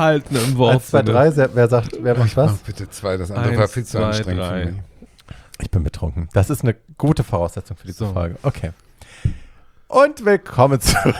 gehalten im Wort. 1, 2, 3, wer macht was? Bitte 2, das andere war viel zu anstrengend für mich. Ich bin betrunken. Das ist eine gute Voraussetzung für diese Folge. Okay. Und willkommen zurück.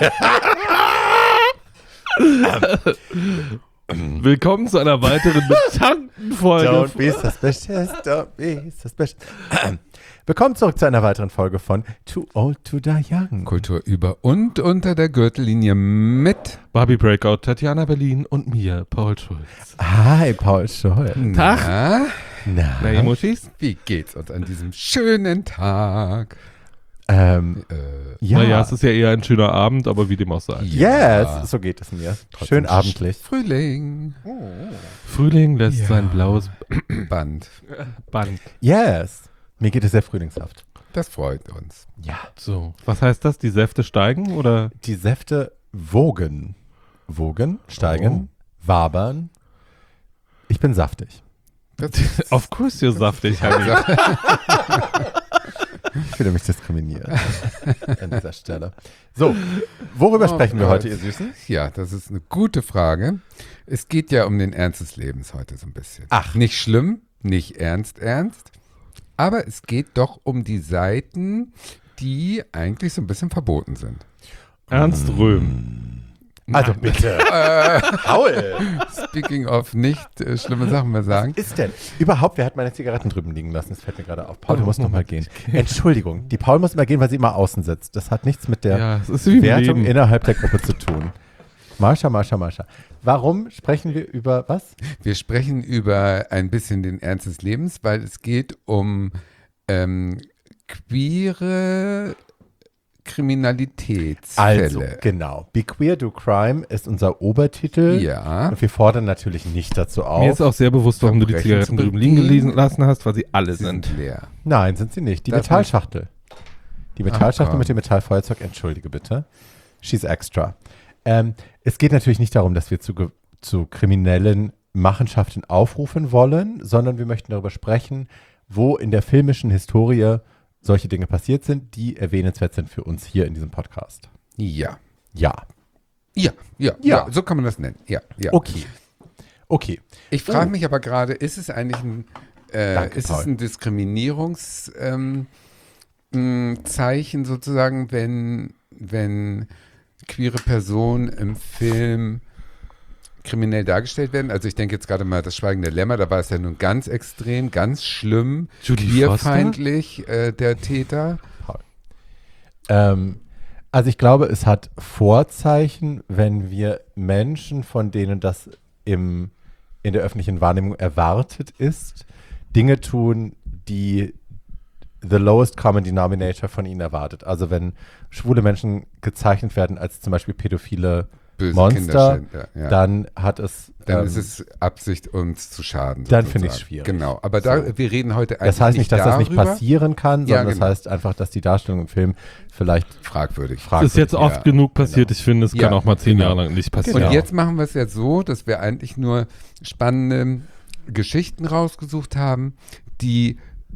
Willkommen zu einer weiteren betankten Folge. Don't be suspicious, don't be suspicious. Willkommen zurück zu einer weiteren Folge von Too Old to Die Young. Kultur über und unter der Gürtellinie mit Barbie Breakout, Tatjana Berlin und mir, Paul Schulz. Hi, Paul Schulz. Tag. Na, ihr Muschis? Wie geht's uns an diesem schönen Tag? ja. Naja, es ist ja eher ein schöner Abend, aber wie dem auch sei. Yes, so geht es mir. Schön abendlich. Frühling. Frühling lässt sein blaues Band. Band. Yes. Mir geht es sehr frühlingshaft. Das freut uns. Ja. So, was heißt das? Die Säfte steigen oder? Die Säfte wogen. Wogen, steigen, wabern. Ich bin saftig. Of course you're saftig, Heidi. Ich fühle mich diskriminiert an dieser Stelle. So, worüber sprechen wir heute, ihr Süßen? Ja, das ist eine gute Frage. Es geht ja um den Ernst des Lebens heute so ein bisschen. Ach. Nicht schlimm, nicht ernst, aber es geht doch um die Seiten, die eigentlich so ein bisschen verboten sind. Ernst Röhm. Also bitte. Paul. Speaking of nicht schlimme Sachen mehr sagen. Was ist denn? Überhaupt, wer hat meine Zigaretten drüben liegen lassen? Das fällt mir gerade auf. Paul, du musst noch mal gehen. Entschuldigung, die Paul muss immer gehen, weil sie immer außen sitzt. Das hat nichts mit der es ist wie im Wertung Leben. innerhalb der Gruppe zu tun. Marsha. Warum sprechen wir über was? Wir sprechen über ein bisschen den Ernst des Lebens, weil es geht um queere Kriminalitätsfälle. Also, genau. Be Queer, Do Crime ist unser Obertitel. Ja. Und wir fordern natürlich nicht dazu auf. Mir ist auch sehr bewusst, warum du die Verbrechen Zigaretten zu drüben liegen begehen. lassen hast, weil sie alle Sie sind. sind leer. Nein, sind sie nicht. Die Das Metallschachtel. Die Metallschachtel komm. mit dem Metallfeuerzeug. Entschuldige bitte. She's extra. Es geht natürlich nicht darum, dass wir zu kriminellen Machenschaften aufrufen wollen, sondern wir möchten darüber sprechen, wo in der filmischen Historie solche Dinge passiert sind, die erwähnenswert sind für uns hier in diesem Podcast. Ja. Ja. Ja, so kann man das nennen. Ja. Okay. Ich frage mich aber gerade, ist es eigentlich ein, Danke, ist Paul. es ein Diskriminierungszeichen sozusagen, wenn queere Personen im Film kriminell dargestellt werden? Also ich denke jetzt gerade mal das Schweigen der Lämmer, da war es ja nun ganz extrem, ganz schlimm, Judy queerfeindlich, der Täter. Also ich glaube, es hat Vorzeichen, wenn wir Menschen, von denen das in der öffentlichen Wahrnehmung erwartet ist, Dinge tun, die the lowest common denominator von ihnen erwartet. Also wenn schwule Menschen gezeichnet werden als zum Beispiel pädophile Böse Monster, Kinderschänder, ja. dann hat es Dann ist es Absicht, uns zu schaden. Dann finde ich es sozusagen. schwierig. Genau, aber So. wir reden heute eigentlich das heißt nicht, dass das nicht darüber. passieren kann, Ja, sondern genau. das heißt einfach, dass die Darstellung im Film vielleicht Fragwürdig. Das ist jetzt oft Ja, genug passiert. Ich finde, es Ja, kann auch mal 10 genau. Jahre lang nicht passieren. Genau. Und jetzt machen wir es ja so, dass wir eigentlich nur spannende Geschichten rausgesucht haben, die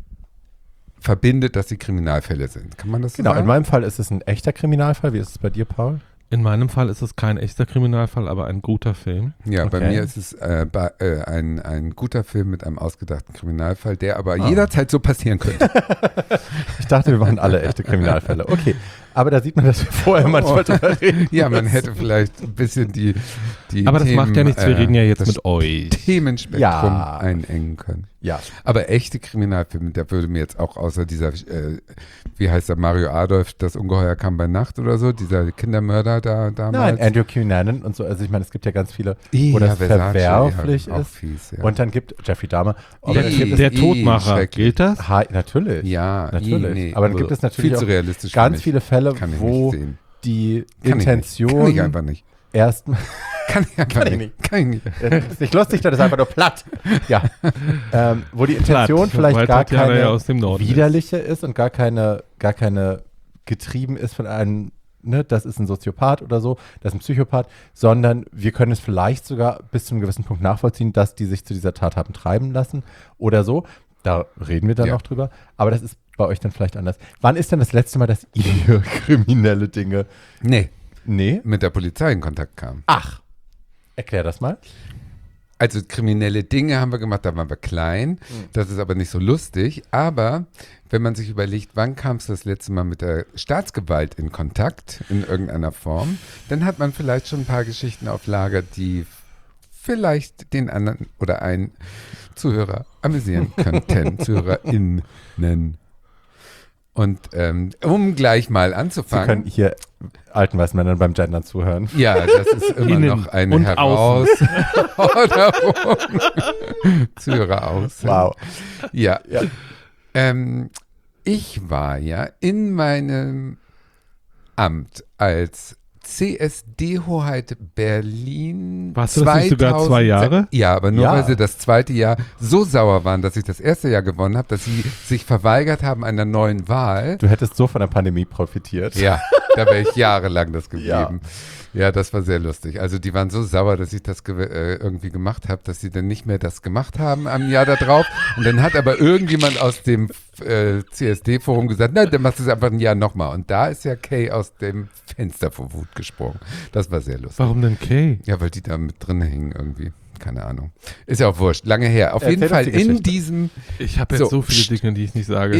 verbindet, dass sie Kriminalfälle sind. Kann man das so Genau, in sagen? meinem Fall ist es ein echter Kriminalfall. Wie ist es bei dir, Paul? In meinem Fall ist es kein echter Kriminalfall, aber ein guter Film. Ja, bei Okay. mir ist es ein guter Film mit einem ausgedachten Kriminalfall, der aber jederzeit so passieren könnte. Ich dachte, wir machen alle echte Kriminalfälle. Okay, aber da sieht man, dass wir vorher manchmal drüber reden. Ja, man hätte vielleicht ein bisschen die Aber das macht ja nichts, wir reden ja jetzt das mit euch. Themenspektrum Ja. einengen können. Ja, Aber echte Kriminalfilme, da würde mir jetzt auch außer dieser, wie heißt der, Mario Adolf, das Ungeheuer kam bei Nacht oder so, dieser Kindermörder da damals. nein, Andrew Cunanan und so. Also ich meine, es gibt ja ganz viele, Ja, wo das Versace, verwerflich ja, auch ist. fies, ja. Und dann gibt Jeffrey Dahmer. Aber Ja, dann gibt es, Der Todmacher, schrecklich. gilt das? Natürlich. Ja, natürlich. nee, aber dann gibt es natürlich viel zu auch realistisch für ganz mich. viele Fälle, Kann ich wo nicht sehen. die Kann Intention ich einfach nicht. erstmal. Kann ich einfach Kann ich nicht. Kann ich nicht. Das ist nicht lustig, das ist einfach nur platt. Ja. Wo die Intention Platt, vielleicht weil gar Tatjana keine ja aus dem Norden ist. widerliche ist und gar keine getrieben ist von einem, ne, das ist ein Soziopath oder so, das ist ein Psychopath, sondern wir können es vielleicht sogar bis zu einem gewissen Punkt nachvollziehen, dass die sich zu dieser Tat haben treiben lassen oder so. Da reden wir dann Ja. noch drüber. Aber das ist bei euch dann vielleicht anders. Wann ist denn das letzte Mal, dass ihr kriminelle Dinge? Nee, Nee? mit der Polizei in Kontakt kam. Ach. Erklär das mal. Also kriminelle Dinge haben wir gemacht, da waren wir klein. Das ist aber nicht so lustig. Aber wenn man sich überlegt, wann kam es das letzte Mal mit der Staatsgewalt in Kontakt in irgendeiner Form, dann hat man vielleicht schon ein paar Geschichten auf Lager, die vielleicht den anderen oder einen Zuhörer amüsieren könnten, ZuhörerInnen. Und um gleich mal Sie anzufangen. können hier alten weißen Männern beim Gendern zuhören. Ja, das ist immer Innen noch eine und Herausforderung. Zuhörer außen. Wow. Ja. Ja. Ich war ja in meinem Amt als CSD-Hoheit Berlin. Warst du das nicht sogar 2 Jahre? Ja, aber nur Ja. weil sie das zweite Jahr so sauer waren, dass ich das erste Jahr gewonnen habe, dass sie sich verweigert haben einer neuen Wahl. Du hättest so von der Pandemie profitiert. Ja, da wäre ich jahrelang das geblieben. Ja, das war sehr lustig. Also die waren so sauer, dass ich das irgendwie gemacht habe, dass sie dann nicht mehr das gemacht haben am Jahr da drauf. Und dann hat aber irgendjemand aus dem CSD-Forum gesagt, na, dann machst du es einfach ein Jahr nochmal. Und da ist ja Kay aus dem Fenster vor Wut gesprungen. Das war sehr lustig. Warum denn Kay? Ja, weil die da mit drin hingen irgendwie. Keine Ahnung. Ist ja auch wurscht. Lange her. Auf Erzähl jeden Fall uns die in Geschichte. diesem Ich habe jetzt So, so viele Dinge, die ich nicht sage.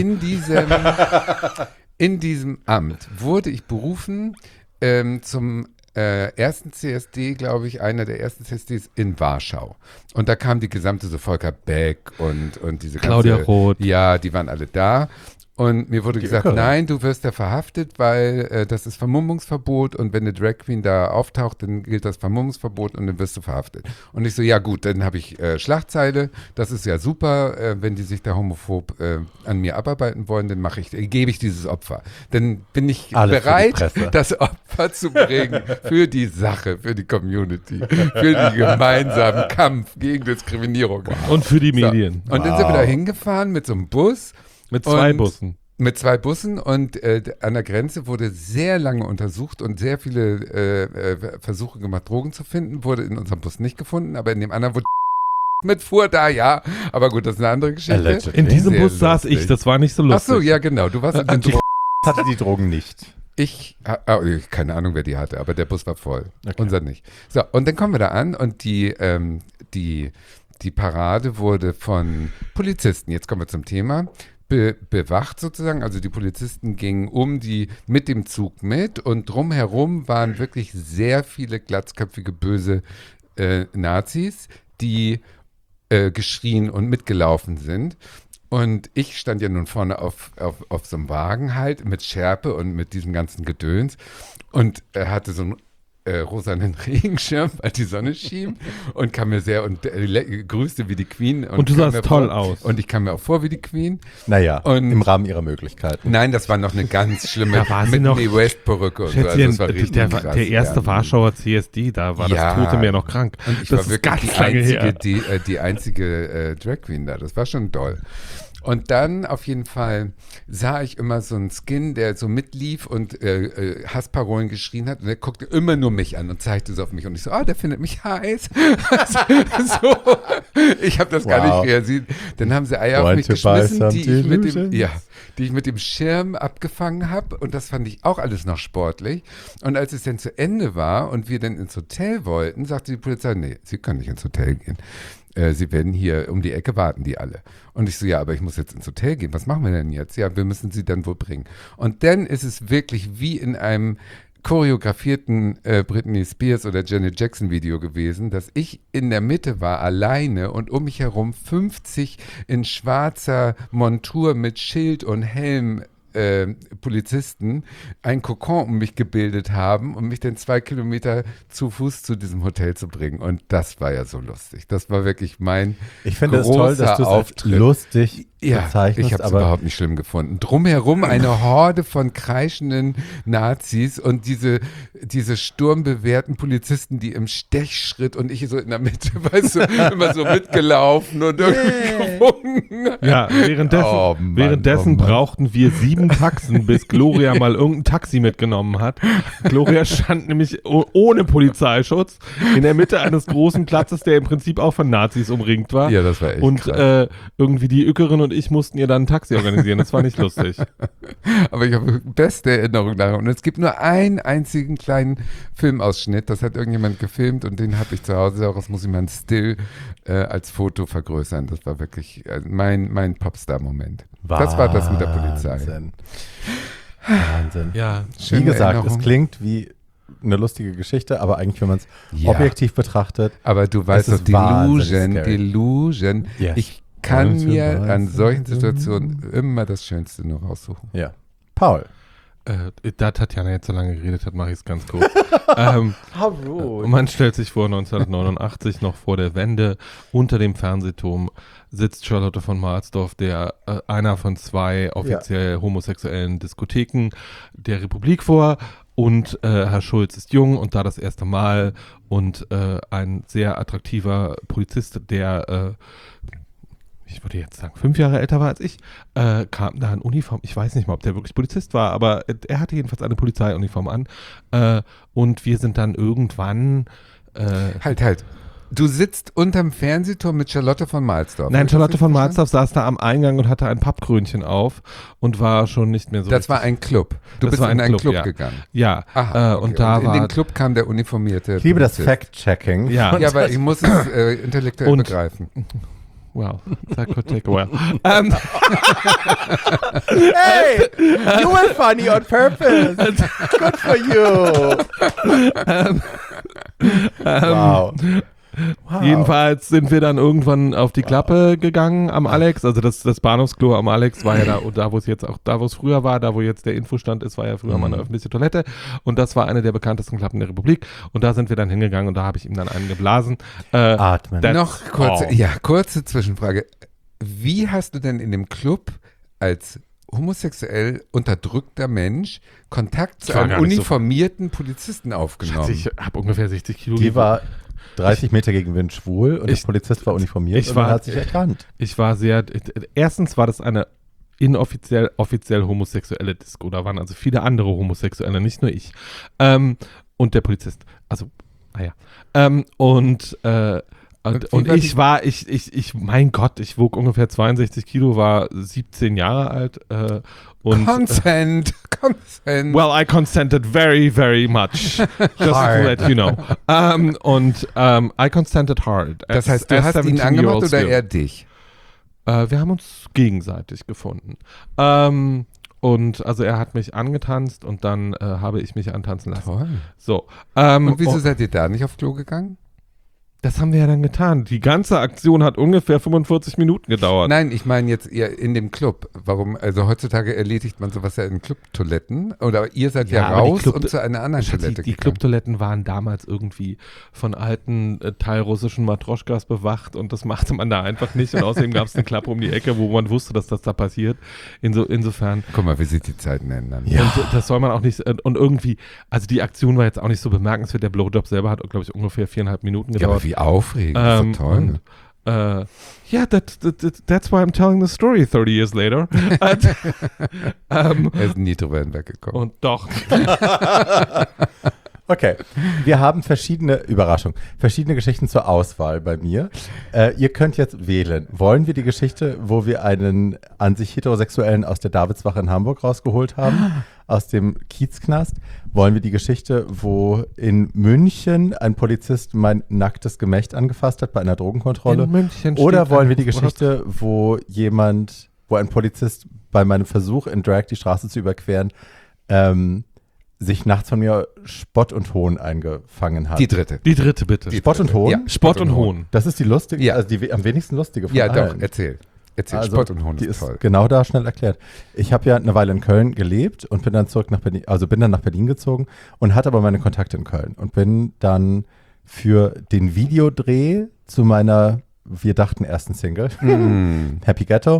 in diesem Amt wurde ich berufen zum ersten CSD, glaube ich, einer der ersten CSDs in Warschau. Und da kam die gesamte, so Volker Beck und diese Claudia ganze, Roth. Ja, die waren alle da. Und mir wurde gesagt, Ückerin. nein, du wirst ja verhaftet, weil das ist Vermummungsverbot und wenn eine Drag Queen da auftaucht, dann gilt das Vermummungsverbot und dann wirst du verhaftet. Und ich so, ja gut, dann habe ich Schlagzeile, das ist ja super, wenn die sich da homophob an mir abarbeiten wollen, dann gebe ich dieses Opfer. Dann bin ich Alles für die bereit, Presse. das Opfer zu bringen für die Sache, für die Community, für den gemeinsamen Kampf gegen Diskriminierung. Und für die So. Medien. Und dann sind wir da hingefahren mit so einem Bus. Mit 2 Und- Bussen. Mit 2 Bussen und an der Grenze wurde sehr lange untersucht und sehr viele Versuche gemacht, Drogen zu finden. Wurde in unserem Bus nicht gefunden, aber in dem anderen wurde mitfuhr da, ja. Aber gut, das ist eine andere Geschichte. Allegedly. In diesem Sehr Bus saß lustig. ich, das war nicht so Ach lustig. so, ja genau, du warst in dem Bus. Hatte die Drogen nicht. Keine Ahnung, wer die hatte, aber der Bus war voll. Okay. Unser nicht. So, und dann kommen wir da an und die Parade wurde von Polizisten, jetzt kommen wir zum Thema, bewacht sozusagen. Also die Polizisten gingen mit dem Zug mit und drumherum waren wirklich sehr viele glatzköpfige, böse Nazis, die geschrien und mitgelaufen sind. Und ich stand ja nun vorne auf so einem Wagen halt mit Schärpe und mit diesem ganzen Gedöns und hatte so einen rosanen Regenschirm, weil die Sonne schien und kam mir sehr und grüßte wie die Queen. Und du kam sahst mir toll vor, aus. Und ich kam mir auch vor wie die Queen. Naja, Und- im Rahmen ihrer Möglichkeiten. Nein, das war noch eine ganz schlimme Da war sie noch- Whitney West-Perücke und so. Also Schätzchen, das war richtig der krass, erste ja. Warschauer CSD, da war Ja. das Tote Meer noch krank. Und ich das war ist wirklich ganz lange her. die einzige Drag Queen da. Das war schon toll. Und dann auf jeden Fall sah ich immer so einen Skin, der so mitlief und Hassparolen geschrien hat. Und der guckte immer nur mich an und zeigte so auf mich. Und ich so, der findet mich heiß. So, ich habe das gar Wow. nicht realisiert. Dann haben sie Eier auf Want mich to buy geschmissen, some die ich mit dem Schirm abgefangen habe. Und das fand ich auch alles noch sportlich. Und als es dann zu Ende war und wir dann ins Hotel wollten, sagte die Polizei, nee, Sie können nicht ins Hotel gehen. Sie werden hier um die Ecke warten, die alle. Und ich so, ja, aber ich muss jetzt ins Hotel gehen. Was machen wir denn jetzt? Ja, wir müssen sie dann wohl bringen. Und dann ist es wirklich wie in einem choreografierten Britney Spears oder Janet Jackson Video gewesen, dass ich in der Mitte war, alleine und um mich herum 50 in schwarzer Montur mit Schild und Helm Polizisten ein Kokon um mich gebildet haben, um mich dann 2 Kilometer zu Fuß zu diesem Hotel zu bringen. Und das war ja so lustig. Das war wirklich mein Ich finde es toll, dass du es als Auftritt. lustig Ja, bezeichnest, ich habe es aber überhaupt nicht schlimm gefunden. Drumherum eine Horde von kreischenden Nazis und diese sturmbewehrten Polizisten, die im Stechschritt und ich so in der Mitte, weißt du, immer so mitgelaufen und irgendwie gewunken. Ja, währenddessen Mann. brauchten wir 7 Taxen, bis Gloria mal irgendein Taxi mitgenommen hat. Gloria stand nämlich ohne Polizeischutz in der Mitte eines großen Platzes, der im Prinzip auch von Nazis umringt war. Ja, das war echt Und krass. irgendwie die Ückerin und ich mussten ihr dann ein Taxi organisieren. Das war nicht lustig. Aber ich habe beste Erinnerung daran. Und es gibt nur einen einzigen kleinen Filmausschnitt. Das hat irgendjemand gefilmt und den habe ich zu Hause. Daraus muss ich mal ein Still als Foto vergrößern. Das war wirklich mein Popstar-Moment. Das war das mit der Polizei. Wahnsinn. Ja, Wie Schöne gesagt, Erinnerung. es klingt wie eine lustige Geschichte, aber eigentlich, wenn man es objektiv betrachtet, Aber du weißt Es doch, ist wahnsinnig scary. Delusion. Yes. Ich kann Und mir du an weißt, solchen Situationen immer das Schönste nur raussuchen. ja. Paul. da Tatjana jetzt so lange geredet hat, mache ich es ganz kurz. How rude. Man stellt sich vor, 1989, noch vor der Wende, unter dem Fernsehturm sitzt Charlotte von Marsdorf, einer von 2 offiziell homosexuellen Diskotheken der Republik vor. Und Herr Schulz ist jung und da das erste Mal und ein sehr attraktiver Polizist, der ich würde jetzt sagen 5 Jahre älter war als ich, kam da in Uniform. Ich weiß nicht mal, ob der wirklich Polizist war, aber er hatte jedenfalls eine Polizeiuniform an. Und wir sind dann irgendwann Halt. Du sitzt unterm Fernsehturm mit Charlotte von Marsdorf. Nein, Charlotte von Marsdorf. Marsdorf saß da am Eingang und hatte ein Pappkrönchen auf und war schon nicht mehr so Das war ein Club. Du Das bist war in ein einen Club, Club ja. gegangen. Ja, Aha, okay. und da in war den Club kam der uniformierte Ich liebe das Polizist. Fact-Checking. Ja. Ja, aber ich muss es intellektuell Und- begreifen. Well, that could take a while. Hey, you were funny on purpose. Good for you. Wow. Jedenfalls sind wir dann irgendwann auf die Klappe gegangen am Alex. Also das Bahnhofsklo am Alex war ja da wo es jetzt auch, da wo es früher war, da wo jetzt der Infostand ist, war ja früher mal eine öffentliche Toilette. Und das war eine der bekanntesten Klappen der Republik. Und da sind wir dann hingegangen und da habe ich ihm dann einen geblasen. Atmen. That's Noch kurze Zwischenfrage. Wie hast du denn in dem Club als homosexuell unterdrückter Mensch Kontakt zu war einem gar nicht so- uniformierten Polizisten aufgenommen? Ich habe ungefähr 60 Kilo. Die war 30 Meter gegen Wind schwul und der Polizist war uniformiert und man hat sich erkannt. Ich war erstens war das eine offiziell homosexuelle Disco. Da waren also viele andere Homosexuelle, nicht nur ich. Und der Polizist. Also, naja. Und ich mein Gott, ich wog ungefähr 62 Kilo, war 17 Jahre alt. Consent. Well, I consented very, very much. Just to let you know. I consented hard. Das heißt, du hast ihn angemacht oder er dich? Wir haben uns gegenseitig gefunden. Und also er hat mich angetanzt und dann habe ich mich antanzen lassen. Toll. So. Und wieso seid ihr da nicht aufs Klo gegangen? Das haben wir ja dann getan. Die ganze Aktion hat ungefähr 45 Minuten gedauert. Nein, ich meine jetzt eher in dem Club. Warum? Also heutzutage erledigt man sowas ja in Clubtoiletten. Oder ihr seid ja aber die raus Club- und zu einer anderen Toilette Die gegangen. Clubtoiletten waren damals irgendwie von alten teilrussischen Matroschkas bewacht und das machte man da einfach nicht. Und außerdem gab es eine Klappe um die Ecke, wo man wusste, dass das da passiert. Insofern. Guck mal, wie sich die Zeiten ändern. Ja. Und das soll man auch nicht. Und irgendwie, also die Aktion war jetzt auch nicht so bemerkenswert. Der Blowjob selber hat, glaube ich, ungefähr 4,5 Minuten Ja, gedauert. aber wie aufregend. Das ist doch toll. That's why I'm telling the story 30 years later. Er ist nie drüber hinweggekommen. Und doch. Okay, wir haben verschiedene Geschichten zur Auswahl bei mir. Ihr könnt jetzt wählen. Wollen wir die Geschichte, wo wir einen an sich Heterosexuellen aus der Davidswache in Hamburg rausgeholt haben, aus dem Kiezknast? Wollen wir die Geschichte, wo in München ein Polizist mein nacktes Gemächt angefasst hat bei einer Drogenkontrolle? In München Oder steht wollen wir ein die Geschichte, wo ein Polizist bei meinem Versuch in Drag die Straße zu überqueren, sich nachts von mir Spott und Hohn eingefangen hat? Die dritte. Die dritte, bitte. Spott und Hohn? Ja. Spott und Hohn. Das ist die lustige, Ja. also die am wenigsten lustige von Ja, allen. doch, erzähl. Also, Spott und Hohn die ist toll. genau da schnell erklärt. Ich habe ja eine Weile in Köln gelebt und bin dann nach Berlin gezogen und hatte aber meine Kontakte in Köln und bin dann für den Videodreh zu meiner, wir dachten, ersten Single, Happy Ghetto,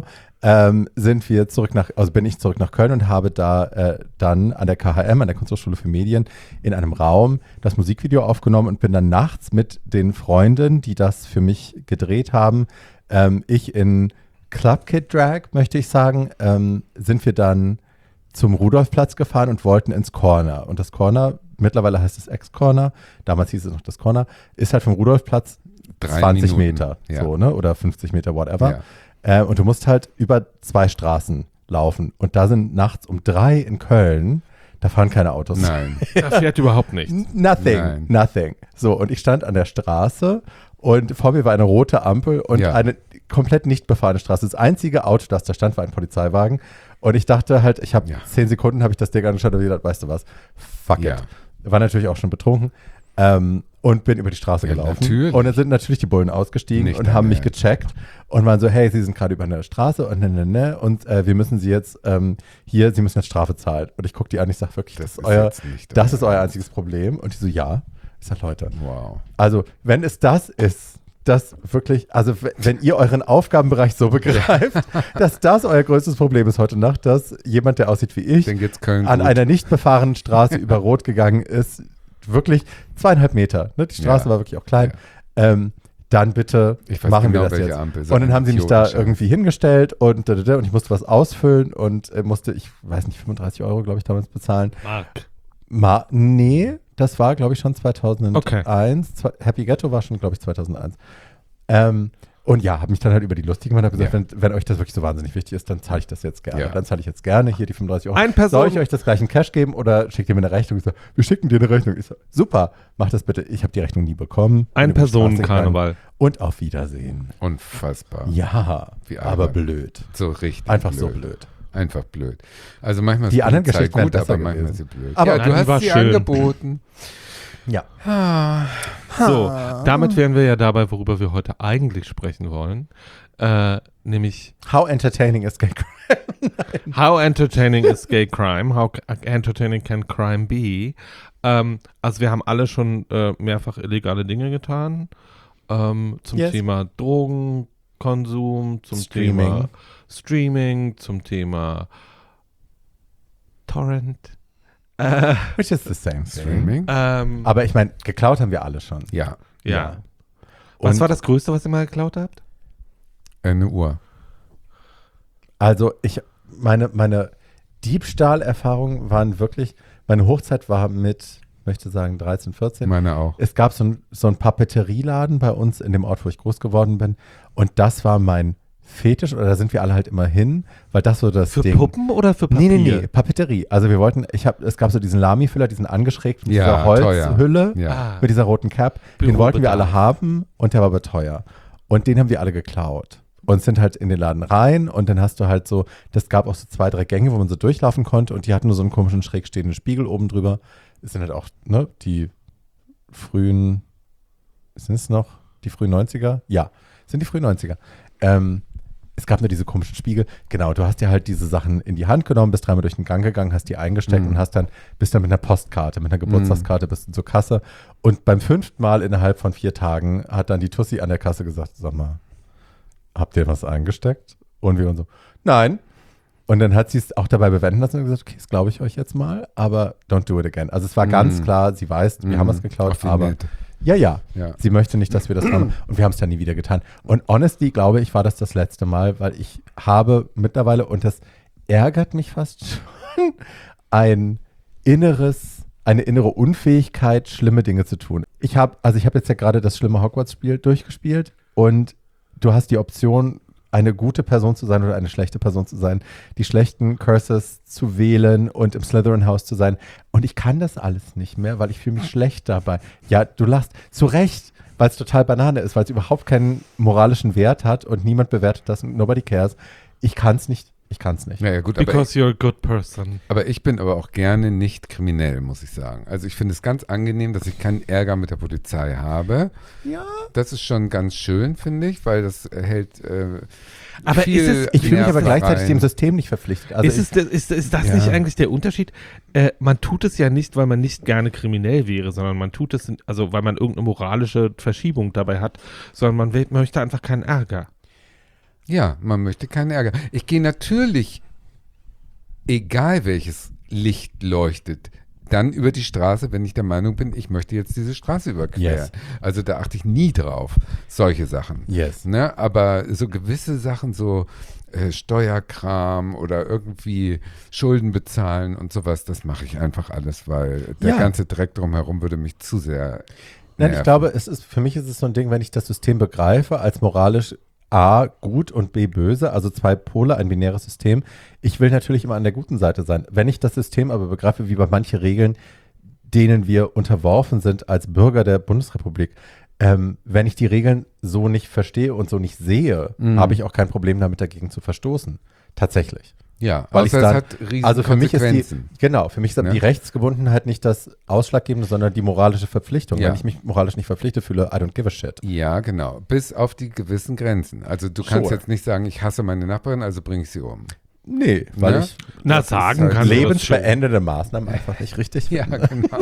bin ich zurück nach Köln und habe da dann an der KHM, an der Kunsthochschule für Medien, in einem Raum das Musikvideo aufgenommen und bin dann nachts mit den Freunden, die das für mich gedreht haben, ich in Club Kid Drag, möchte ich sagen, sind wir dann zum Rudolfplatz gefahren und wollten ins Corner. Und das Corner, mittlerweile heißt es Ex-Corner, damals hieß es noch das Corner, ist halt vom Rudolfplatz 3 20 Minuten, Meter, ja. so, ne? Oder 50 Meter, whatever. Und du musst halt über 2 Straßen laufen. Und da sind nachts um 3 in Köln, da fahren keine Autos. Nein. Da fährt überhaupt nichts. Nothing. So, und ich stand an der Straße und vor mir war eine rote Ampel und eine komplett nicht befahrene Straße. Das einzige Auto, das da stand, war ein Polizeiwagen. Und ich dachte halt, ich habe 10 Sekunden, habe ich das Ding angeschaut und gedacht, weißt du was, fuck it. War natürlich auch schon betrunken. Und bin über die Straße gelaufen. Natürlich. Und dann sind natürlich die Bullen ausgestiegen und haben mich gecheckt und waren so, hey, Sie sind gerade über eine Straße und und wir müssen Sie jetzt hier, Sie müssen jetzt Strafe zahlen. Und ich gucke die an, ich sage wirklich, das ist euer einziges Problem. Und die so, ja. Ich sage, Leute, wow. Also wenn es das ist, das wirklich, also wenn ihr euren Aufgabenbereich so begreift, dass das euer größtes Problem ist heute Nacht, dass jemand, der aussieht wie ich, an einer nicht befahrenen Straße über Rot gegangen ist, wirklich 2,5 Meter. Ne? Die Straße war wirklich auch klein. Dann bitte machen wir das jetzt. Ampel, und dann haben sie mich da irgendwie hingestellt und ich musste was ausfüllen und musste, ich weiß nicht, 35 €, glaube ich, damals bezahlen. Nee, das war, glaube ich, schon 2001. Okay. Happy Ghetto war schon, glaube ich, 2001. Und ja, habe mich dann halt über die lustig gemacht und habe gesagt, wenn euch das wirklich so wahnsinnig wichtig ist, dann zahle ich das jetzt gerne. Dann zahle ich jetzt gerne hier die 35 €. Soll ich euch das gleich in Cash geben oder schickt ihr mir eine Rechnung? Ich so, wir schicken dir eine Rechnung. Ich so, super, mach das bitte. Ich habe die Rechnung nie bekommen. Ein-Personen-Karneval. Und auf Wiedersehen. Unfassbar. Ja, aber blöd. So richtig Einfach blöd. So blöd. Einfach blöd. Also manchmal ist die anderen Geschichten gut, aber manchmal ist sie blöd. Aber du hast sie angeboten. Ja. So, damit wären wir ja dabei, worüber wir heute eigentlich sprechen wollen. Nämlich How entertaining is gay crime? How entertaining is gay crime? How entertaining can crime be? Also wir haben alle schon mehrfach illegale Dinge getan. Zum Thema Drogenkonsum, zum Thema Streaming, zum Thema Torrent. Which is the same Streaming. Aber ich meine, geklaut haben wir alle schon. Ja. Was war das Größte, was ihr mal geklaut habt? Eine Uhr. Also meine Diebstahlerfahrungen waren wirklich, meine Hochzeit war mit, möchte sagen 13, 14. Meine auch. Es gab so ein Papeterieladen bei uns in dem Ort, wo ich groß geworden bin und das war mein Fetisch, oder da sind wir alle halt immer hin, weil das so das Ding. Für Puppen oder für Papier? Nee, Papeterie. Also wir wollten, es gab so diesen Lamy-Füller, diesen angeschrägten, mit dieser Holzhülle, mit dieser roten Cap. Den wollten wir alle haben und der war aber teuer. Und den haben wir alle geklaut. Und sind halt in den Laden rein und dann hast du halt so, das gab auch so 2, 3 Gänge, wo man so durchlaufen konnte und die hatten nur so einen komischen schräg stehenden Spiegel oben drüber. Es sind halt auch, ne, die frühen 90er? Ja, sind die frühen 90er. Es gab nur diese komischen Spiegel. Genau, du hast dir halt diese Sachen in die Hand genommen, bist 3-mal durch den Gang gegangen, hast die eingesteckt und bist dann mit einer Postkarte, mit einer Geburtstagskarte bist du zur Kasse. Und beim 5. Mal innerhalb von 4 Tagen hat dann die Tussi an der Kasse gesagt, sag mal, habt ihr was eingesteckt? Und wir so, nein. Und dann hat sie es auch dabei bewenden lassen und gesagt, okay, das glaube ich euch jetzt mal, aber don't do it again. Also es war ganz klar, sie weiß, wir haben was geklaut, aber ja, sie möchte nicht, dass wir das haben und wir haben es dann nie wieder getan. Und honestly, glaube ich, war das letzte Mal, weil ich habe mittlerweile, und das ärgert mich fast schon, eine innere Unfähigkeit, schlimme Dinge zu tun. Ich habe jetzt ja gerade das schlimme Hogwarts-Spiel durchgespielt und du hast die Option, eine gute Person zu sein oder eine schlechte Person zu sein, die schlechten Curses zu wählen und im Slytherin-Haus zu sein. Und ich kann das alles nicht mehr, weil ich fühle mich schlecht dabei. Ja, du lachst. Zu Recht, weil es total Banane ist, weil es überhaupt keinen moralischen Wert hat und niemand bewertet das und nobody cares. Ich kann es nicht. Naja, gut, Because you're a good person. Aber ich bin aber auch gerne nicht kriminell, muss ich sagen. Also ich finde es ganz angenehm, dass ich keinen Ärger mit der Polizei habe. Ja. Das ist schon ganz schön, finde ich, weil das hält aber ich fühle mich aber gleichzeitig dem System nicht verpflichtet. Also ist das nicht eigentlich der Unterschied? Man tut es ja nicht, weil man nicht gerne kriminell wäre, sondern man tut es, also weil man irgendeine moralische Verschiebung dabei hat, sondern man möchte einfach keinen Ärger. Ja, man möchte keinen Ärger. Ich gehe natürlich, egal welches Licht leuchtet, dann über die Straße, wenn ich der Meinung bin, ich möchte jetzt diese Straße überqueren. Yes. Also da achte ich nie drauf, solche Sachen. Yes. Ne? Aber so gewisse Sachen, so Steuerkram oder irgendwie Schulden bezahlen und sowas, das mache ich einfach alles, weil der ganze Dreck drumherum würde mich zu sehr nerven. Nein, ich glaube, für mich ist es so ein Ding, wenn ich das System begreife als moralisch A, gut und B, böse, also 2 Pole, ein binäres System. Ich will natürlich immer an der guten Seite sein. Wenn ich das System aber begreife, wie bei manchen Regeln, denen wir unterworfen sind als Bürger der Bundesrepublik, wenn ich die Regeln so nicht verstehe und so nicht sehe, habe ich auch kein Problem damit, dagegen zu verstoßen. Tatsächlich. Ja, Weil außer ich dann, es hat riesen also für mich ist Konsequenzen. für mich ist die Rechtsgebundenheit nicht das Ausschlaggebende, sondern die moralische Verpflichtung. Ja. Wenn ich mich moralisch nicht verpflichtet fühle, I don't give a shit. Ja, genau. Bis auf die gewissen Grenzen. Also du kannst Sure. jetzt nicht sagen, ich hasse meine Nachbarin, also bringe ich sie um. Nee, weil Ja? ich Na, Das ist sagen halt kann lebensbeendende Maßnahmen einfach nicht richtig Ja, finde. genau.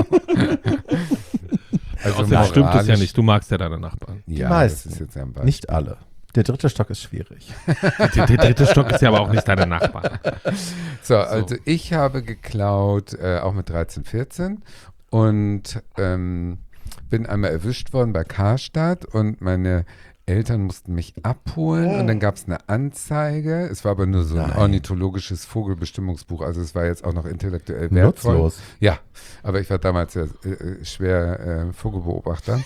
Also Außerdem stimmt es ja moralisch- nicht. Du magst ja deine Nachbarn. Ja, meisten. das ist jetzt ja ein Beispiel. Nicht alle. Der 3. Stock ist schwierig. Der 3. Stock ist ja aber auch nicht deine Nachbarn. So, also ich habe geklaut, auch mit 13, 14 und bin einmal erwischt worden bei Karstadt und meine Eltern mussten mich abholen und dann gab es eine Anzeige. Es war aber nur so ein ornithologisches Vogelbestimmungsbuch, also es war jetzt auch noch intellektuell wertvoll. Nutzlos. Ja, aber ich war damals ja schwer Vogelbeobachter.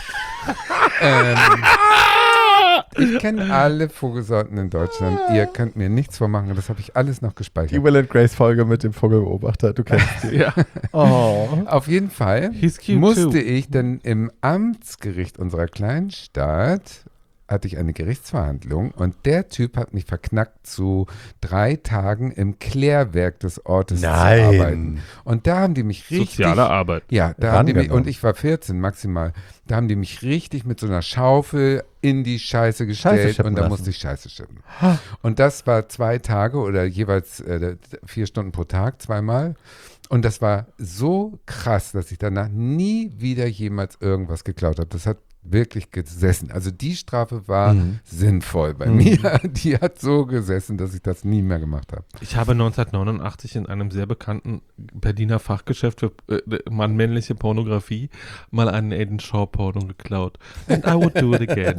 Ich kenne alle Vogelsorten in Deutschland. Ihr könnt mir nichts vormachen. Das habe ich alles noch gespeichert. Die Will and Grace Folge mit dem Vogelbeobachter, du kennst die. Ja. Oh. Auf jeden Fall He's cute musste too. ich dann im Amtsgericht unserer Kleinstadt, hatte ich eine Gerichtsverhandlung und der Typ hat mich verknackt zu 3 Tagen im Klärwerk des Ortes zu arbeiten. Und da haben die mich richtig... Soziale Arbeit. Ja, da haben die mich, Rangenommen. und ich war 14 maximal, da haben die mich richtig mit so einer Schaufel in die Scheiße gestellt schippen und da lassen. musste ich Scheiße schippen. Und das war 2 Tage oder jeweils 4 Stunden pro Tag, 2-mal. Und das war so krass, dass ich danach nie wieder jemals irgendwas geklaut habe. Das hat wirklich gesessen. Also die Strafe war sinnvoll bei mir. Die hat so gesessen, dass ich das nie mehr gemacht habe. Ich habe 1989 in einem sehr bekannten Berliner Fachgeschäft für männliche Pornografie mal einen Aiden Shaw Porno geklaut. And I would do it again.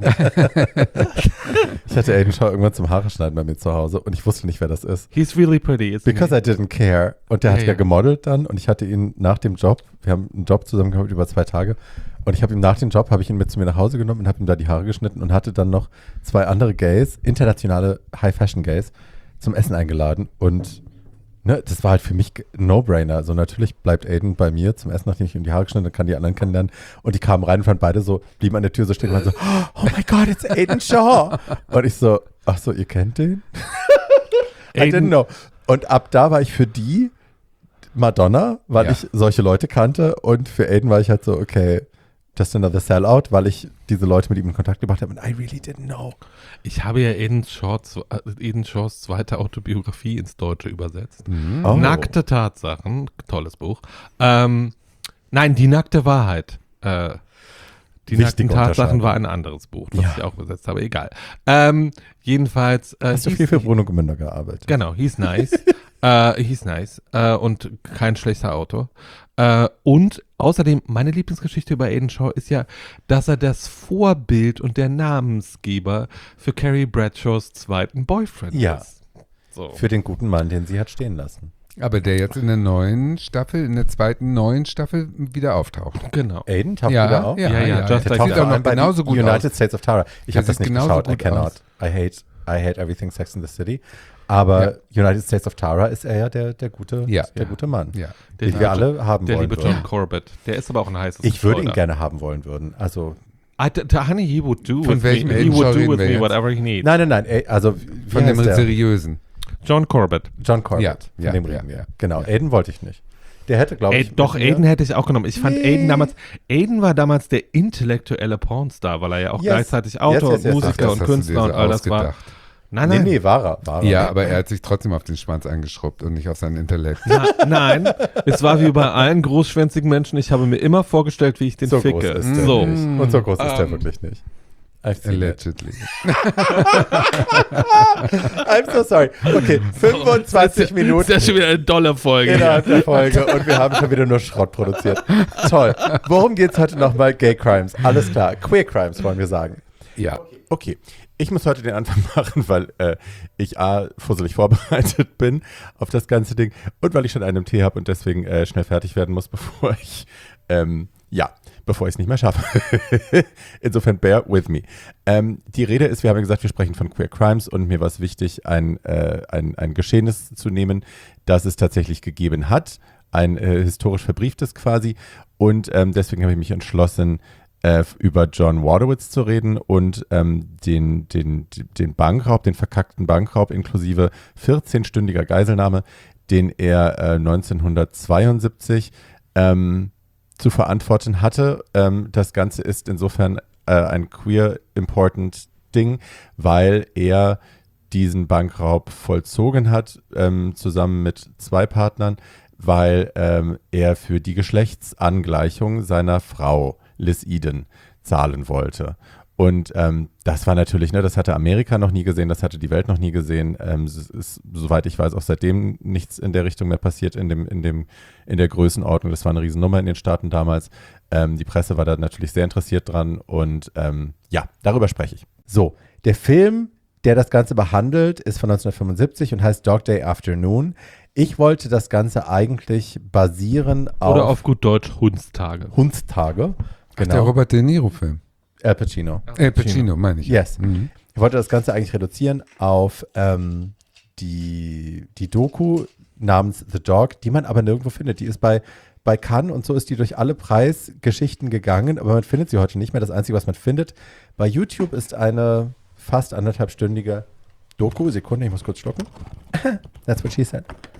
Ich hatte Aiden Shaw irgendwann zum Haare schneiden bei mir zu Hause und ich wusste nicht, wer das ist. He's really pretty. Isn't Because he? I didn't care. Und der hat Ja, ja ja. gemodelt dann und ich hatte ihn nach dem Job, wir haben einen Job zusammen gehabt über 2 Tage und ich habe ihm nach dem Job, habe ich ihn mit zu mir nach Hause genommen und habe ihm da die Haare geschnitten und hatte dann noch 2 andere Gays, internationale High-Fashion-Gays, zum Essen eingeladen und ne, das war halt für mich ein No-Brainer. So natürlich bleibt Aiden bei mir zum Essen, nachdem ich ihm die Haare geschnitten habe, kann die anderen kennenlernen und die kamen rein und fanden beide so, blieben an der Tür so stehen und waren so, oh my God, it's Aiden Shaw. Und ich so, ach so, ihr kennt den? I didn't know. Und ab da war ich für die Madonna, weil Ja. ich solche Leute kannte und für Aiden war ich halt so, okay, just another sellout, weil ich diese Leute mit ihm in Kontakt gebracht habe und I really didn't know. Ich habe ja Aiden Shaws zweite Autobiografie ins Deutsche übersetzt. Oh. Nackte Tatsachen, tolles Buch. Nein, die nackte Wahrheit. Die Wichtige nackten Tatsachen Unterscheidung. war ein anderes Buch, das Ja. ich auch übersetzt habe, egal. Jedenfalls. Hast du viel für Bruno Gemünder gearbeitet? Genau, he's nice. He's nice. Und kein schlechter Autor. Und außerdem, meine Lieblingsgeschichte über Aiden Shaw ist ja, dass er das Vorbild und der Namensgeber für Carrie Bradshaws zweiten Boyfriend Ja. ist. So. Für den guten Mann, den sie hat stehen lassen. Aber der jetzt in der neuen Staffel, in der zweiten neuen Staffel wieder auftaucht. Genau. Aiden taucht Ja, wieder auf? ja, Ja, ja. just Der like taucht that. auch vor allem noch bei genauso gut United aus. States of Tara. Ich Der habe das sieht nicht genauso geschaut. I gut cannot. aus. I hate everything Sex in the City. Aber United States of Tara ist er ja der gute Mann. Ja. Der Den wir alle haben Der wollen liebe würden. John Corbett. Der ist aber auch ein heißes Ich würde ihn Schleuder. gerne haben wollen würden. Also, Honey, he would do Von with welchem me. He Aiden Shaw would do reden with wir me jetzt? whatever he needs. nein, also wie Von dem heißt der? seriösen. John Corbett. John Corbett, Ja, von ja, dem ja, reden wir. ja. Genau, Aiden wollte ich nicht. Der hätte, glaube ich, Doch, mit mir- Aiden hätte ich auch genommen. Ich fand Aiden war damals der intellektuelle Pornstar, weil er ja auch Yes. gleichzeitig Autor Yes, yes, yes. und Musiker Das und hast du Künstler dir und so all das war. ausgedacht. Nein, Nee, nein. nee, war er. Ja, aber er hat sich trotzdem auf den Schwanz eingeschrubbt und nicht auf sein Intellekt. Nein, es war wie bei allen großschwänzigen Menschen. Ich habe mir immer vorgestellt, wie ich den So ficke. groß ist der So. nicht. Und so groß ist der wirklich nicht. I've seen it. Allegedly. I'm so sorry. Okay, 25 Minuten Das ist ja schon wieder eine dolle Folge. innerhalb der Folge und wir haben schon wieder nur Schrott produziert. Toll. Worum geht es heute nochmal? Gay Crimes. Alles klar. Queer Crimes wollen wir sagen. Ja. Okay. Ich muss heute den Anfang machen, weil ich fusselig vorbereitet bin auf das ganze Ding und weil ich schon einen Tee habe und deswegen schnell fertig werden muss, bevor ich bevor ich es nicht mehr schaffe. Insofern bear with me. Die Rede ist, wir haben ja gesagt, wir sprechen von Queer Crimes und mir war es wichtig, ein Geschehnis zu nehmen, das es tatsächlich gegeben hat, ein historisch verbrieftes quasi, und deswegen habe ich mich entschlossen, über John Wardowitz zu reden und den Bankraub, den verkackten Bankraub inklusive 14-stündiger Geiselnahme, den er 1972 zu verantworten hatte. Das Ganze ist insofern ein queer important Ding, weil er diesen Bankraub vollzogen hat, zusammen mit 2 Partnern, weil er für die Geschlechtsangleichung seiner Frau Liz Eden zahlen wollte. Und das war natürlich, das hatte Amerika noch nie gesehen, das hatte die Welt noch nie gesehen. Es ist, soweit ich weiß, auch seitdem nichts in der Richtung mehr passiert in der Größenordnung. Das war eine Riesennummer in den Staaten damals. Die Presse war da natürlich sehr interessiert dran und ja, darüber spreche ich. So, der Film, der das Ganze behandelt, ist von 1975 und heißt Dog Day Afternoon. Ich wollte das Ganze eigentlich basieren auf... Oder auf gut Deutsch Hundstage. Hundstage, Ach, der Robert De Niro-Film. Al Pacino. Al Pacino, meine ich. Yes. Mhm. Ich wollte das Ganze eigentlich reduzieren auf die Doku namens The Dog, die man aber nirgendwo findet. Die ist bei Cannes und so ist die durch alle Preisgeschichten gegangen, aber man findet sie heute nicht mehr. Das Einzige, was man findet, bei YouTube ist eine fast 1,5-stündige Doku. Sekunde, ich muss kurz schlucken. That's what she said.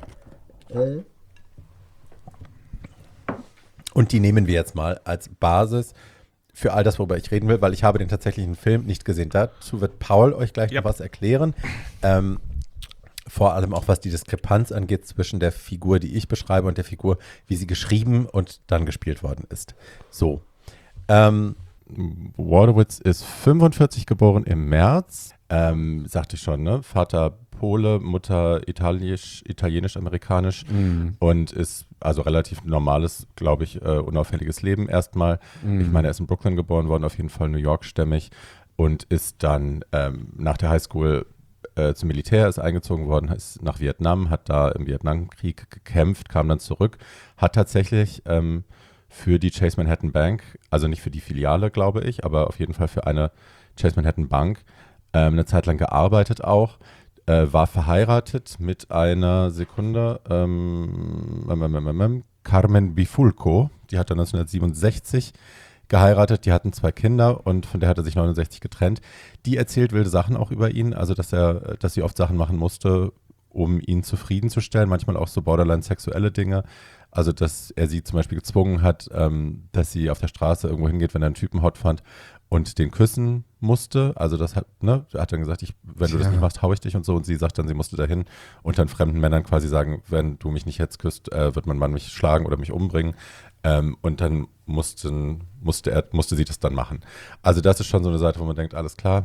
Und die nehmen wir jetzt mal als Basis für all das, worüber ich reden will, weil ich habe den tatsächlichen Film nicht gesehen. Dazu wird Paul euch gleich noch was erklären. Vor allem auch, was die Diskrepanz angeht zwischen der Figur, die ich beschreibe, und der Figur, wie sie geschrieben und dann gespielt worden ist. So. Wardowitz ist 45 geboren im März. Sagte ich schon, ne? Vater Pole, Mutter italienisch-amerikanisch und ist also relativ normales, glaube ich, unauffälliges Leben erstmal. Ich meine, er ist in Brooklyn geboren worden, auf jeden Fall New York-stämmig und ist dann nach der Highschool zum Militär, ist eingezogen worden, ist nach Vietnam, hat da im Vietnamkrieg gekämpft, kam dann zurück, hat tatsächlich für die Chase Manhattan Bank, also nicht für die Filiale, glaube ich, aber auf jeden Fall für eine Chase Manhattan Bank eine Zeit lang gearbeitet auch, war verheiratet mit einer Sekunde, Carmen Bifulco, die hat er 1967 geheiratet, die hatten 2 Kinder und von der hat er sich 69 getrennt. Die erzählt wilde Sachen auch über ihn, also dass sie oft Sachen machen musste, um ihn zufriedenzustellen, manchmal auch so borderline sexuelle Dinge. Also, dass er sie zum Beispiel gezwungen hat, dass sie auf der Straße irgendwo hingeht, wenn er einen Typen hot fand und den küssen musste. Also, das hat dann gesagt, wenn du das nicht machst, hau ich dich und so. Und sie sagt dann, sie musste dahin und dann fremden Männern quasi sagen, wenn du mich nicht jetzt küsst, wird mein Mann mich schlagen oder mich umbringen. Und dann musste sie das dann machen. Also, das ist schon so eine Seite, wo man denkt, alles klar,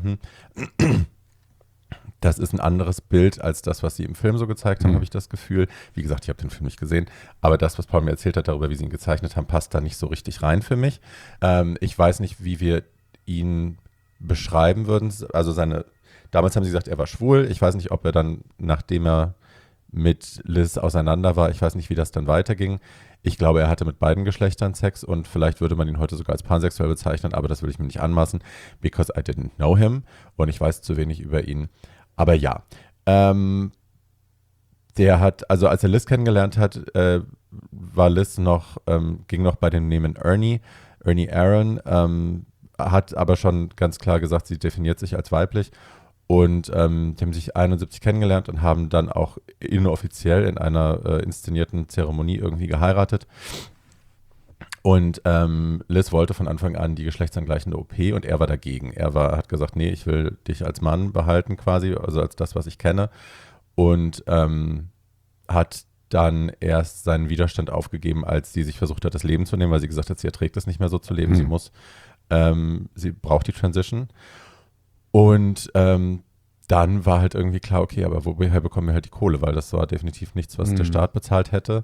das ist ein anderes Bild als das, was sie im Film so gezeigt haben, habe ich das Gefühl. Wie gesagt, ich habe den Film nicht gesehen, aber das, was Paul mir erzählt hat darüber, wie sie ihn gezeichnet haben, passt da nicht so richtig rein für mich. Ich weiß nicht, wie wir ihn beschreiben würden. Also damals haben sie gesagt, er war schwul. Ich weiß nicht, ob er dann, nachdem er mit Liz auseinander war, ich weiß nicht, wie das dann weiterging. Ich glaube, er hatte mit beiden Geschlechtern Sex und vielleicht würde man ihn heute sogar als pansexuell bezeichnen, aber das will ich mir nicht anmaßen, because I didn't know him und ich weiß zu wenig über ihn. Aber ja, der hat, also als er Liz kennengelernt hat, war Liz ging noch bei dem Namen Ernie Aaron, hat aber schon ganz klar gesagt, sie definiert sich als weiblich und die haben sich 71 kennengelernt und haben dann auch inoffiziell in einer inszenierten Zeremonie irgendwie geheiratet. Und Liz wollte von Anfang an die geschlechtsangleichende OP und er war dagegen. Hat gesagt, nee, ich will dich als Mann behalten quasi, also als das, was ich kenne. Und hat dann erst seinen Widerstand aufgegeben, als sie sich versucht hat, das Leben zu nehmen, weil sie gesagt hat, sie erträgt es nicht mehr so zu leben. Sie braucht die Transition. Und dann war halt irgendwie klar, okay, aber woher bekommen wir halt die Kohle? Weil das war definitiv nichts, was der Staat bezahlt hätte.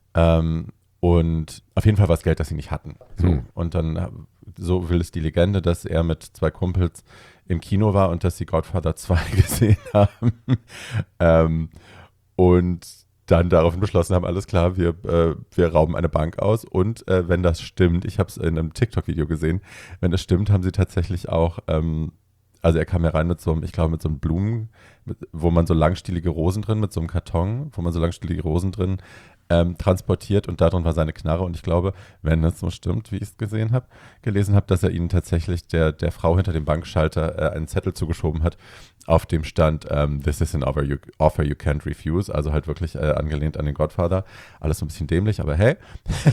Und auf jeden Fall war es Geld, das sie nicht hatten. So. Und dann, so will es die Legende, dass er mit 2 Kumpels im Kino war und dass sie Godfather 2 gesehen haben. Und dann daraufhin beschlossen haben, alles klar, wir rauben eine Bank aus und wenn das stimmt, ich habe es in einem TikTok-Video gesehen, wenn das stimmt, haben sie tatsächlich auch, also er kam ja rein mit so einem Blumen, wo man so langstielige Rosen drin, mit so einem Karton, wo man so langstielige Rosen drin transportiert und darin war seine Knarre und ich glaube, wenn das so stimmt, wie ich es gelesen habe, dass er ihnen tatsächlich der Frau hinter dem Bankschalter einen Zettel zugeschoben hat, auf dem stand, this is an offer you can't refuse, also halt wirklich angelehnt an den Godfather. Alles so ein bisschen dämlich, aber hey.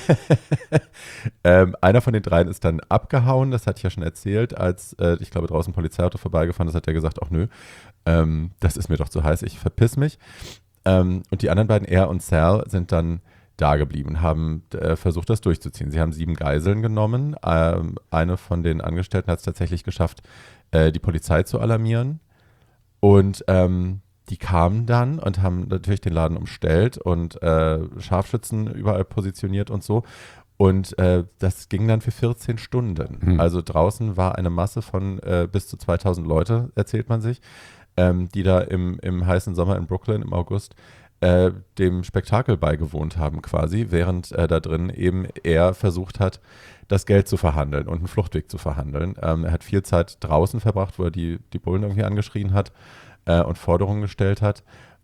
Einer von den dreien ist dann abgehauen, das hatte ich ja schon erzählt, als ich glaube draußen ein Polizeiauto vorbeigefahren ist, hat er gesagt, ach nö, das ist mir doch zu heiß, ich verpiss mich. Und die anderen beiden, er und Sal, sind dann da geblieben und haben versucht, das durchzuziehen. Sie haben 7 Geiseln genommen. Eine von den Angestellten hat es tatsächlich geschafft, die Polizei zu alarmieren. Und die kamen dann und haben natürlich den Laden umstellt und Scharfschützen überall positioniert und so. Und das ging dann für 14 Stunden. Also draußen war eine Masse von bis zu 2000 Leute, erzählt man sich, die da im heißen Sommer in Brooklyn im August dem Spektakel beigewohnt haben quasi, während da drin eben er versucht hat, das Geld zu verhandeln und einen Fluchtweg zu verhandeln. Er hat viel Zeit draußen verbracht, wo er die Bullen irgendwie angeschrien hat und Forderungen gestellt hat.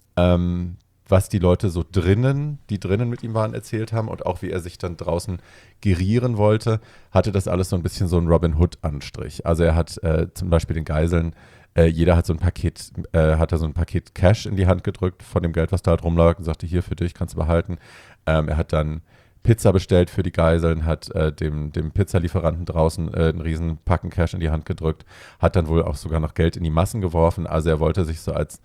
Was die Leute so die drinnen mit ihm waren, erzählt haben und auch wie er sich dann draußen gerieren wollte, hatte das alles so ein bisschen so einen Robin Hood-Anstrich. Also er hat zum Beispiel den Geiseln jeder hat so ein Paket Cash in die Hand gedrückt von dem Geld, was da halt rumlag und sagte, hier für dich, kannst du behalten. Er hat dann Pizza bestellt für die Geiseln, hat dem Pizzalieferanten draußen einen riesen Packen Cash in die Hand gedrückt, hat dann wohl auch sogar noch Geld in die Massen geworfen. Also er wollte sich so als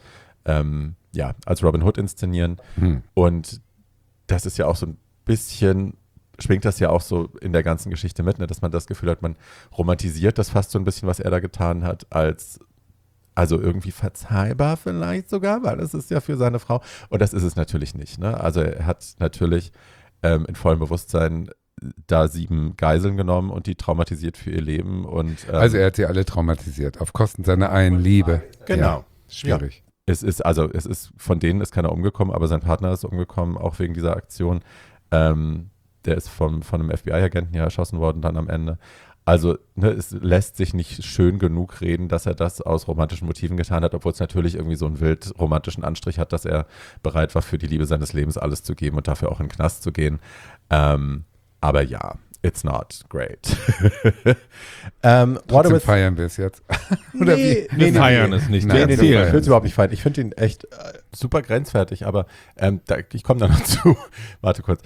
Robin Hood inszenieren. Und das ist ja auch so ein bisschen, schwingt das ja auch so in der ganzen Geschichte mit, ne, dass man das Gefühl hat, man romantisiert das fast so ein bisschen, was er da getan hat, also irgendwie verzeihbar vielleicht sogar, weil es ist ja für seine Frau. Und das ist es natürlich nicht. Ne? Also er hat natürlich in vollem Bewusstsein da 7 Geiseln genommen und die traumatisiert für ihr Leben. Und, also er hat sie alle traumatisiert, auf Kosten seiner einen Liebe. Genau. Ja, schwierig. Ja. Es ist, von denen ist keiner umgekommen, aber sein Partner ist umgekommen, auch wegen dieser Aktion. Der ist von einem FBI-Agenten ja erschossen worden dann am Ende. Also es lässt sich nicht schön genug reden, dass er das aus romantischen Motiven getan hat, obwohl es natürlich irgendwie so einen wild romantischen Anstrich hat, dass er bereit war, für die Liebe seines Lebens alles zu geben und dafür auch in den Knast zu gehen. Aber ja, it's not great. Trotzdem feiern wir es jetzt. Oder wir feiern es nicht. Ich will es überhaupt nicht feiern. Ich finde ihn echt super grenzwertig, aber ich komme da noch zu. Warte kurz.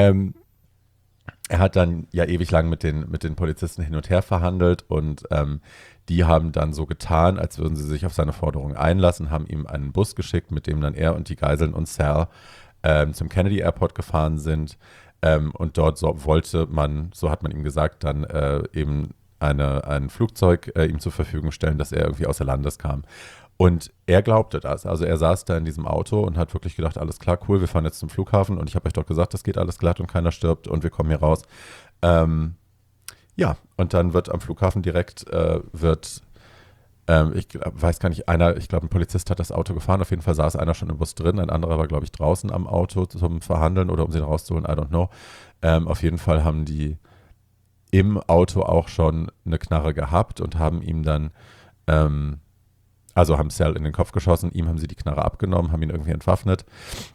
Er hat dann ja ewig lang mit den Polizisten hin und her verhandelt und die haben dann so getan, als würden sie sich auf seine Forderungen einlassen, haben ihm einen Bus geschickt, mit dem dann er und die Geiseln und Sal zum Kennedy Airport gefahren sind und dort wollte man, so hat man ihm gesagt, dann eben ein Flugzeug ihm zur Verfügung stellen, dass er irgendwie außer Landes kam. Und er glaubte das. Also er saß da in diesem Auto und hat wirklich gedacht, alles klar, cool, wir fahren jetzt zum Flughafen und ich habe euch doch gesagt, das geht alles glatt und keiner stirbt und wir kommen hier raus. Ja, und dann wird am Flughafen direkt, ich weiß gar nicht, ich glaube ein Polizist hat das Auto gefahren, auf jeden Fall saß einer schon im Bus drin, ein anderer war, glaube ich, draußen am Auto zum Verhandeln oder um sie rauszuholen, I don't know. Auf jeden Fall haben die im Auto auch schon eine Knarre gehabt und haben ihm dann haben Sal in den Kopf geschossen, ihm haben sie die Knarre abgenommen, haben ihn irgendwie entwaffnet.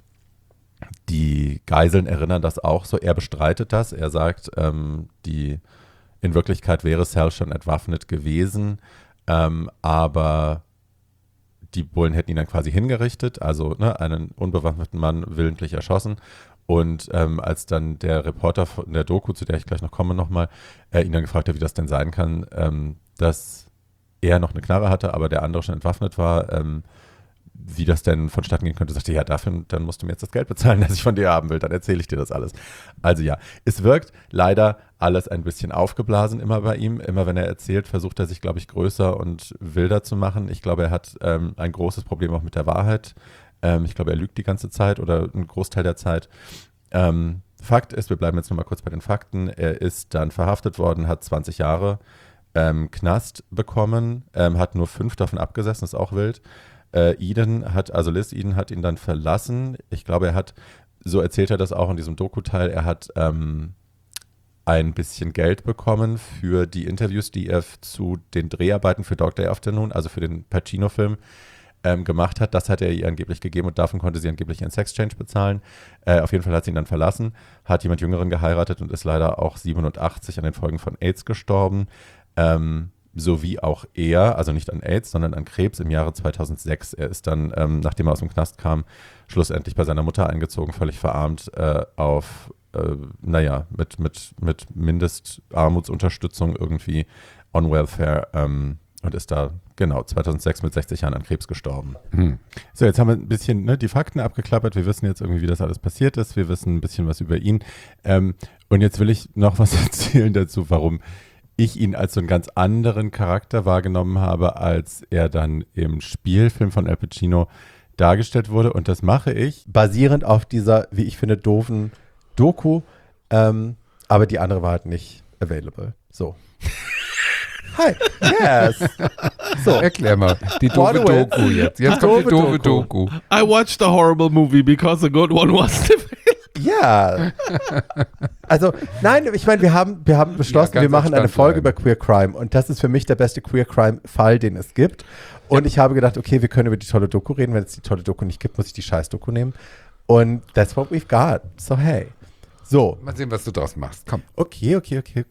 Die Geiseln erinnern das auch so, er bestreitet das, er sagt, in Wirklichkeit wäre Sal schon entwaffnet gewesen, aber die Bullen hätten ihn dann quasi hingerichtet, also einen unbewaffneten Mann willentlich erschossen. Und als dann der Reporter von der Doku, zu der ich gleich noch komme nochmal, ihn dann gefragt hat, wie das denn sein kann, dass er noch eine Knarre hatte, aber der andere schon entwaffnet war, wie das denn vonstatten gehen könnte, sagte, ja, dafür, dann musst du mir jetzt das Geld bezahlen, das ich von dir haben will, dann erzähle ich dir das alles. Also ja, es wirkt leider alles ein bisschen aufgeblasen immer bei ihm. Immer wenn er erzählt, versucht er sich, glaube ich, größer und wilder zu machen. Ich glaube, er hat ein großes Problem auch mit der Wahrheit. Ich glaube, er lügt die ganze Zeit oder einen Großteil der Zeit. Fakt ist, wir bleiben jetzt nochmal kurz bei den Fakten, er ist dann verhaftet worden, hat 20 Jahre Knast bekommen, hat nur 5 davon abgesessen, ist auch wild. Liz Eden hat ihn dann verlassen. Ich glaube, so erzählt er das auch in diesem Doku-Teil, er hat ein bisschen Geld bekommen für die Interviews, die er zu den Dreharbeiten für Dog Day Afternoon, also für den Pacino-Film, gemacht hat. Das hat er ihr angeblich gegeben und davon konnte sie angeblich einen Sex-Change bezahlen. Auf jeden Fall hat sie ihn dann verlassen, hat jemand Jüngeren geheiratet und ist leider auch 87 an den Folgen von AIDS gestorben. So wie auch er, also nicht an AIDS, sondern an Krebs im Jahre 2006. Er ist dann, nachdem er aus dem Knast kam, schlussendlich bei seiner Mutter eingezogen, völlig verarmt, mit Mindestarmutsunterstützung irgendwie on Welfare und ist da, 2006 mit 60 Jahren an Krebs gestorben. So, jetzt haben wir ein bisschen die Fakten abgeklappert. Wir wissen jetzt irgendwie, wie das alles passiert ist. Wir wissen ein bisschen was über ihn. Und jetzt will ich noch was erzählen dazu, warum ich ihn als so einen ganz anderen Charakter wahrgenommen habe, als er dann im Spielfilm von Al Pacino dargestellt wurde. Und das mache ich basierend auf dieser, wie ich finde, doofen Doku. Aber die andere war halt nicht available. So. Hi. Yes. So. Erklär mal. Die doofe Doku jetzt. Jetzt kommt die doofe Doku. I watched a horrible movie because a good one wasn't available. Ja. Also, nein, ich meine, wir haben beschlossen, wir machen eine Folge über Queer Crime und das ist für mich der beste Queer Crime-Fall, den es gibt. Und ich habe gedacht, okay, wir können über die tolle Doku reden. Wenn es die tolle Doku nicht gibt, muss ich die scheiß Doku nehmen. Und that's what we've got. So, hey. So. Mal sehen, was du draus machst. Komm. Okay.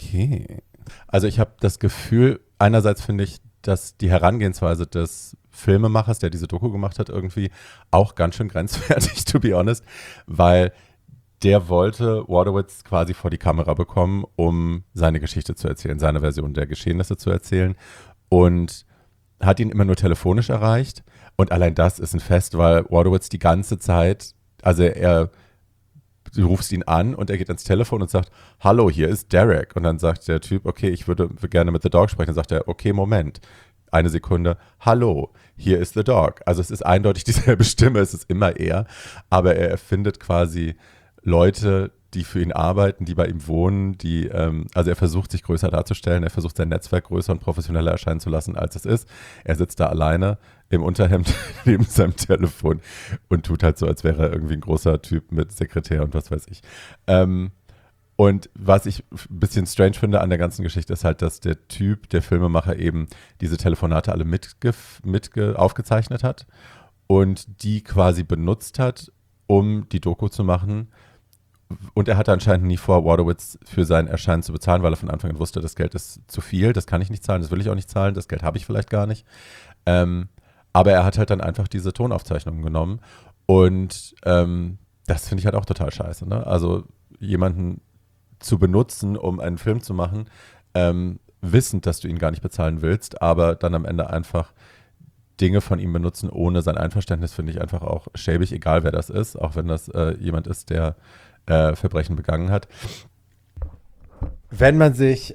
Also, ich habe das Gefühl, einerseits finde ich, dass die Herangehensweise des Filmemachers, der diese Doku gemacht hat, irgendwie auch ganz schön grenzwertig, to be honest, weil der wollte Waterwitz quasi vor die Kamera bekommen, um seine Geschichte zu erzählen, seine Version der Geschehnisse zu erzählen und hat ihn immer nur telefonisch erreicht und allein das ist ein Fest, weil Waterwitz die ganze Zeit, also du rufst ihn an und er geht ans Telefon und sagt, hallo, hier ist Derek und dann sagt der Typ, okay, ich würde gerne mit The Dog sprechen, dann sagt er, okay, Moment, eine Sekunde, hallo, hier ist The Dog, also es ist eindeutig dieselbe Stimme, es ist immer er, aber er erfindet quasi Leute, die für ihn arbeiten, die bei ihm wohnen, also er versucht, sich größer darzustellen, er versucht, sein Netzwerk größer und professioneller erscheinen zu lassen, als es ist. Er sitzt da alleine im Unterhemd neben seinem Telefon und tut halt so, als wäre er irgendwie ein großer Typ mit Sekretär und was weiß ich. Und was ich ein bisschen strange finde an der ganzen Geschichte ist halt, dass der Filmemacher eben diese Telefonate alle aufgezeichnet hat und die quasi benutzt hat, um die Doku zu machen. Und er hatte anscheinend nie vor, Waterwitz für sein Erscheinen zu bezahlen, weil er von Anfang an wusste, das Geld ist zu viel, das kann ich nicht zahlen, das will ich auch nicht zahlen, das Geld habe ich vielleicht gar nicht. Aber er hat halt dann einfach diese Tonaufzeichnungen genommen und das finde ich halt auch total scheiße. Ne? Also jemanden zu benutzen, um einen Film zu machen, wissend, dass du ihn gar nicht bezahlen willst, aber dann am Ende einfach Dinge von ihm benutzen ohne sein Einverständnis, finde ich einfach auch schäbig, egal wer das ist, auch wenn das jemand ist, der Verbrechen begangen hat. Wenn man sich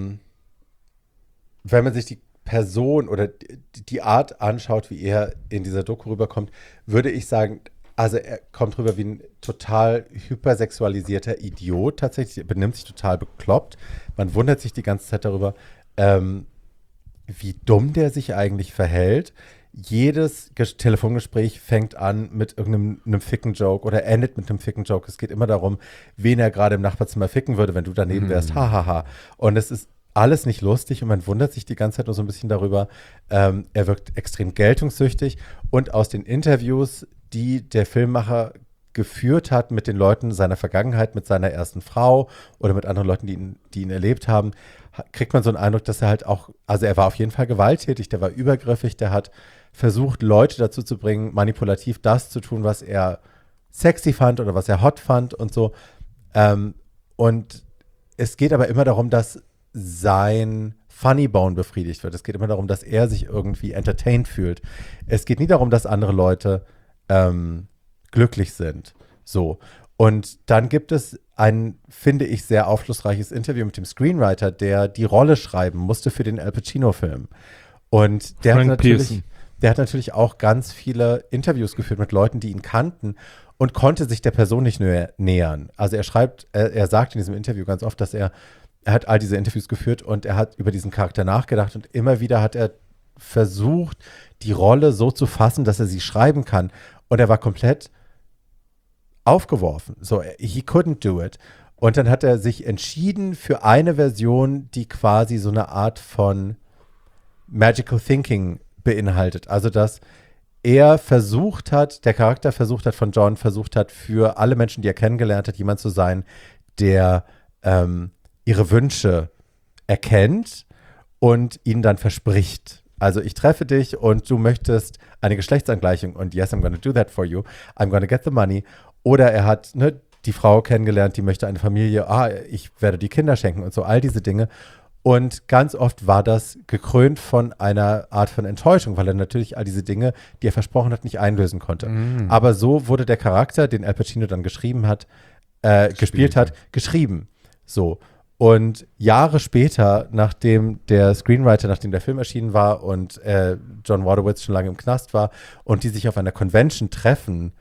die Person oder die Art anschaut, wie er in dieser Doku rüberkommt, würde ich sagen, also er kommt rüber wie ein total hypersexualisierter Idiot tatsächlich, er benimmt sich total bekloppt. Man wundert sich die ganze Zeit darüber, wie dumm der sich eigentlich verhält. Jedes Telefongespräch fängt an mit irgendeinem Ficken-Joke oder endet mit einem Ficken-Joke. Es geht immer darum, wen er gerade im Nachbarzimmer ficken würde, wenn du daneben wärst. Hahaha. Und es ist alles nicht lustig und man wundert sich die ganze Zeit nur so ein bisschen darüber. Er wirkt extrem geltungssüchtig und aus den Interviews, die der Filmemacher geführt hat mit den Leuten seiner Vergangenheit, mit seiner ersten Frau oder mit anderen Leuten, die ihn erlebt haben, kriegt man so einen Eindruck, dass er halt auch, also er war auf jeden Fall gewalttätig, der war übergriffig, der hat versucht, Leute dazu zu bringen, manipulativ das zu tun, was er sexy fand oder was er hot fand und so. Und es geht aber immer darum, dass sein Funny Bone befriedigt wird. Es geht immer darum, dass er sich irgendwie entertained fühlt. Es geht nie darum, dass andere Leute glücklich sind. So. Und dann gibt es ein, finde ich, sehr aufschlussreiches Interview mit dem Screenwriter, der die Rolle schreiben musste für den Al Pacino-Film. Und der hat natürlich auch ganz viele Interviews geführt mit Leuten, die ihn kannten und konnte sich der Person nicht nähern. Also er sagt in diesem Interview ganz oft, dass er hat all diese Interviews geführt und er hat über diesen Charakter nachgedacht und immer wieder hat er versucht, die Rolle so zu fassen, dass er sie schreiben kann. Und er war komplett aufgeworfen. So, he couldn't do it. Und dann hat er sich entschieden für eine Version, die quasi so eine Art von Magical Thinking beinhaltet. Also, dass er versucht hat, der Charakter versucht hat von John, versucht hat, für alle Menschen, die er kennengelernt hat, jemand zu sein, der ihre Wünsche erkennt und ihnen dann verspricht. Also ich treffe dich und du möchtest eine Geschlechtsangleichung und yes, I'm gonna do that for you. I'm gonna get the money. Oder er hat die Frau kennengelernt, die möchte eine Familie, ich werde die Kinder schenken und so, all diese Dinge. Und ganz oft war das gekrönt von einer Art von Enttäuschung, weil er natürlich all diese Dinge, die er versprochen hat, nicht einlösen konnte. Aber so wurde der Charakter, den Al Pacino dann geschrieben hat, gespielt hat, geschrieben. So. Und Jahre später, nachdem der Film erschienen war und John Wadowitz schon lange im Knast war und die sich auf einer Convention treffen,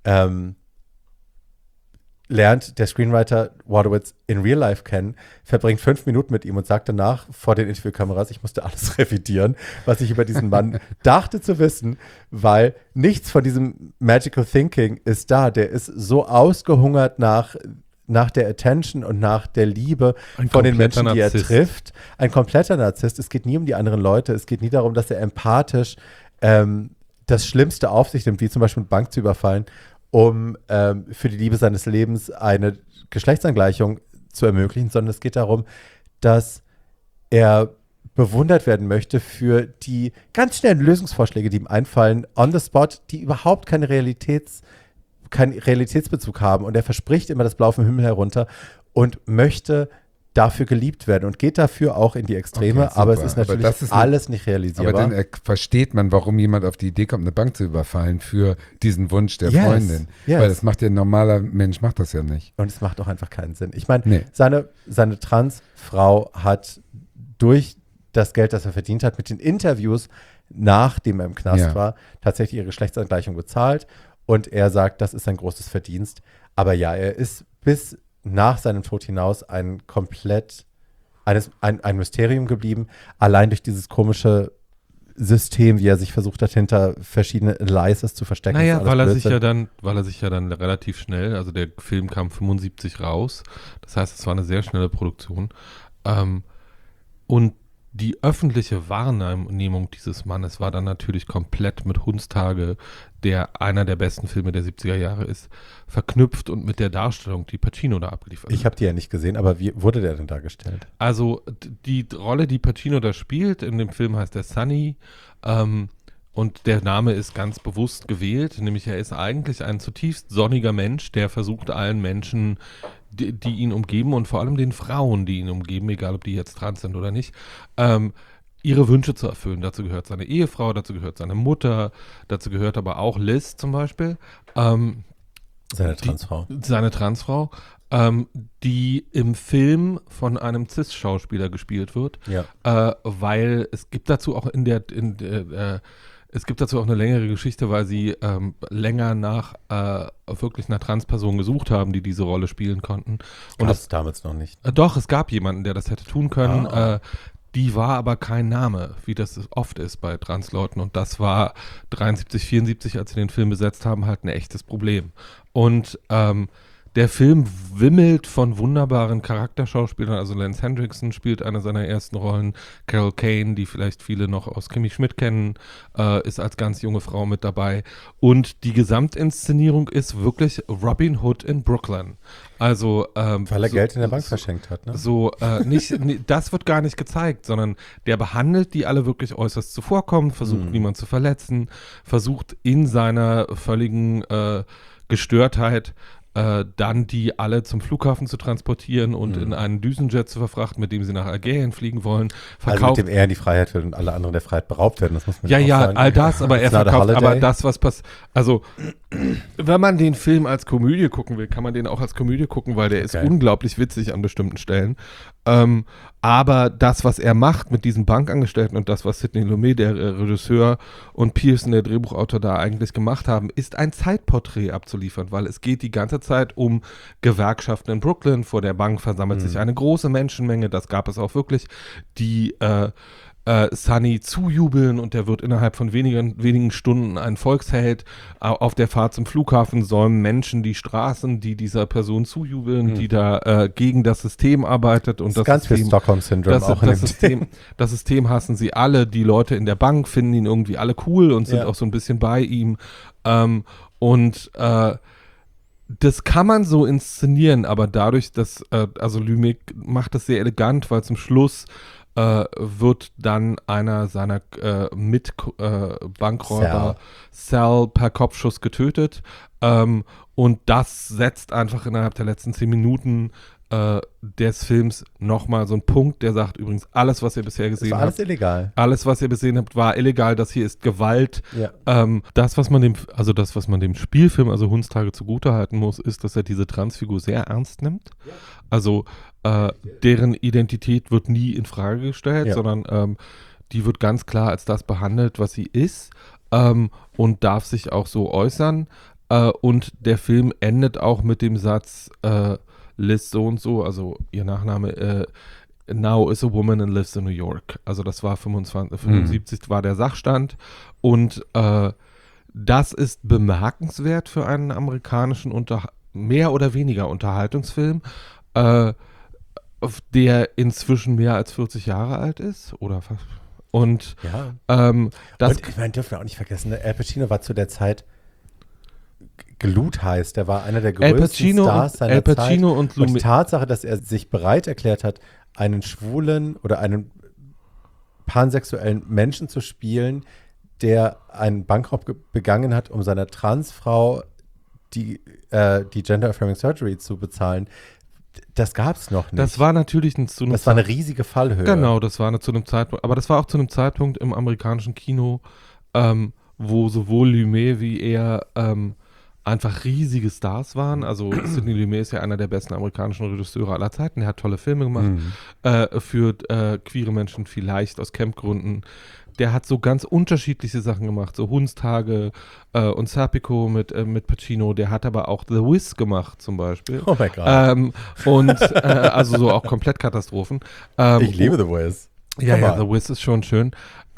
lernt der Screenwriter Wadowitz in Real Life kennen, verbringt 5 Minuten mit ihm und sagt danach vor den Interviewkameras, ich musste alles revidieren, was ich über diesen Mann dachte zu wissen, weil nichts von diesem Magical Thinking ist da. Der ist so ausgehungert nach der Attention und nach der Liebe von den Menschen, die er trifft. Ein kompletter Narzisst. Es geht nie um die anderen Leute. Es geht nie darum, dass er empathisch das Schlimmste auf sich nimmt, wie zum Beispiel eine Bank zu überfallen, um für die Liebe seines Lebens eine Geschlechtsangleichung zu ermöglichen, sondern es geht darum, dass er bewundert werden möchte für die ganz schnellen Lösungsvorschläge, die ihm einfallen, on the spot, die überhaupt keinen Realitätsbezug haben. Und er verspricht immer das Blau vom Himmel herunter und möchte dafür geliebt werden und geht dafür auch in die Extreme, okay, aber es ist natürlich alles nicht realisierbar. Aber dann versteht man, warum jemand auf die Idee kommt, eine Bank zu überfallen für diesen Wunsch der Freundin. Yes. Weil das macht ja ein normaler Mensch, macht das ja nicht. Und es macht auch einfach keinen Sinn. Ich meine, seine Transfrau hat durch das Geld, das er verdient hat, mit den Interviews, nachdem er im Knast war, tatsächlich ihre Geschlechtsangleichung bezahlt. Und er sagt, das ist sein großes Verdienst. Aber ja, er ist bis nach seinem Tod hinaus ein Mysterium geblieben, allein durch dieses komische System, wie er sich versucht hat, hinter verschiedene Lies zu verstecken. Naja, weil er sich ja dann relativ schnell, also der Film kam 75 raus, das heißt, es war eine sehr schnelle Produktion, und die öffentliche Wahrnehmung dieses Mannes war dann natürlich komplett mit Hundstage, der einer der besten Filme der 70er Jahre ist, verknüpft und mit der Darstellung, die Pacino da abgeliefert hat. Ich habe die ja nicht gesehen, aber wie wurde der denn dargestellt? Also die Rolle, die Pacino da spielt, in dem Film heißt er Sonny, und der Name ist ganz bewusst gewählt, nämlich er ist eigentlich ein zutiefst sonniger Mensch, der versucht allen Menschen, die ihn umgeben und vor allem den Frauen, die ihn umgeben, egal ob die jetzt trans sind oder nicht, ihre Wünsche zu erfüllen. Dazu gehört seine Ehefrau, dazu gehört seine Mutter, dazu gehört aber auch Liz zum Beispiel. Seine Transfrau, die im Film von einem Cis-Schauspieler gespielt wird, weil es gibt dazu auch es gibt dazu auch eine längere Geschichte, weil sie länger nach wirklich einer Transperson gesucht haben, die diese Rolle spielen konnten. Und das damals noch nicht. Doch, es gab jemanden, der das hätte tun können. Die war aber kein Name, wie das oft ist bei Transleuten. Und das war 73, 74, als sie den Film besetzt haben, halt ein echtes Problem. Und der Film wimmelt von wunderbaren Charakterschauspielern. Also Lance Henriksen spielt eine seiner ersten Rollen. Carol Kane, die vielleicht viele noch aus Kimi Schmidt kennen, ist als ganz junge Frau mit dabei. Und die Gesamtinszenierung ist wirklich Robin Hood in Brooklyn. Also weil er Geld in der Bank verschenkt hat, ne? Das wird gar nicht gezeigt, sondern der behandelt die alle wirklich äußerst zuvorkommend, versucht niemand zu verletzen, versucht in seiner völligen Gestörtheit dann die alle zum Flughafen zu transportieren und in einen Düsenjet zu verfrachten, mit dem sie nach Algerien fliegen wollen. Also mit dem er in die Freiheit will und alle anderen der Freiheit beraubt werden, das muss man sagen. All das, aber er verkauft aber das, was passiert. Also, wenn man den Film als Komödie gucken will, kann man den auch als Komödie gucken, weil der ist unglaublich witzig an bestimmten Stellen. Aber das, was er macht mit diesen Bankangestellten und das, was Sidney Lumet, der Regisseur, und Pearson, der Drehbuchautor, da eigentlich gemacht haben, ist ein Zeitporträt abzuliefern, weil es geht die ganze Zeit um Gewerkschaften in Brooklyn. Vor der Bank versammelt sich eine große Menschenmenge, das gab es auch wirklich, die Sunny zujubeln und der wird innerhalb von wenigen Stunden ein Volksheld. Auf der Fahrt zum Flughafen säumen Menschen die Straßen, die dieser Person zujubeln, die da gegen das System arbeitet. Und das ist ganz viel Stockholm-Syndrom auch in das System hassen sie alle. Die Leute in der Bank finden ihn irgendwie alle cool und sind auch so ein bisschen bei ihm. Das kann man so inszenieren, aber dadurch, dass, also Lumet macht das sehr elegant, weil zum Schluss wird dann einer seiner Bankräuber, Sal, per Kopfschuss getötet. Und das setzt einfach innerhalb der letzten 10 Minuten des Films nochmal so einen Punkt, der sagt übrigens, alles, was ihr bisher gesehen habt. Alles illegal. Alles, was ihr gesehen habt, war illegal. Das hier ist Gewalt. Ja. Das, was man dem Spielfilm, also Hundstage zugutehalten muss, ist, dass er diese Transfigur sehr ernst nimmt. Ja. Also deren Identität wird nie in Frage gestellt, sondern die wird ganz klar als das behandelt, was sie ist, und darf sich auch so äußern. Und der Film endet auch mit dem Satz, Liz so und so, also ihr Nachname, now is a woman and lives in New York. Also das war 75 war der Sachstand. Und das ist bemerkenswert für einen amerikanischen mehr oder weniger Unterhaltungsfilm, der inzwischen mehr als 40 Jahre alt ist. Oder fast. Und und ich meine, dürfen wir auch nicht vergessen, Al Pacino war zu der Zeit Glut-heiß, der war einer der größten Stars seiner Zeit. Und die Tatsache, dass er sich bereit erklärt hat, einen schwulen oder einen pansexuellen Menschen zu spielen, der einen Bankraub begangen hat, um seiner Transfrau die Gender-Affirming Surgery zu bezahlen, das gab es noch nicht. Das war natürlich das war eine riesige Fallhöhe. Genau, das war zu einem Zeitpunkt, aber das war auch zu einem Zeitpunkt im amerikanischen Kino, wo sowohl Lumet wie er einfach riesige Stars waren. Also Sidney Lumet ist ja einer der besten amerikanischen Regisseure aller Zeiten. Er hat tolle Filme gemacht für queere Menschen, vielleicht aus Campgründen. Der hat so ganz unterschiedliche Sachen gemacht, so Hundstage und Serpico mit Pacino. Der hat aber auch The Wiz gemacht zum Beispiel. Oh mein Gott. Also so auch komplett Katastrophen. Ich liebe The Wiz. Ja, The Wiz ist schon schön.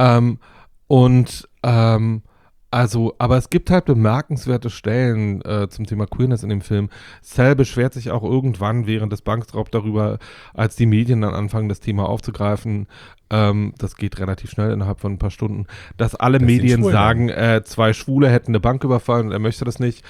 Aber es gibt halt bemerkenswerte Stellen zum Thema Queerness in dem Film. Sal beschwert sich auch irgendwann während des Bankraubs darüber, als die Medien dann anfangen, das Thema aufzugreifen. Das geht relativ schnell, innerhalb von ein paar Stunden, dass alle Medien sagen, 2 Schwule hätten eine Bank überfallen und er möchte das nicht.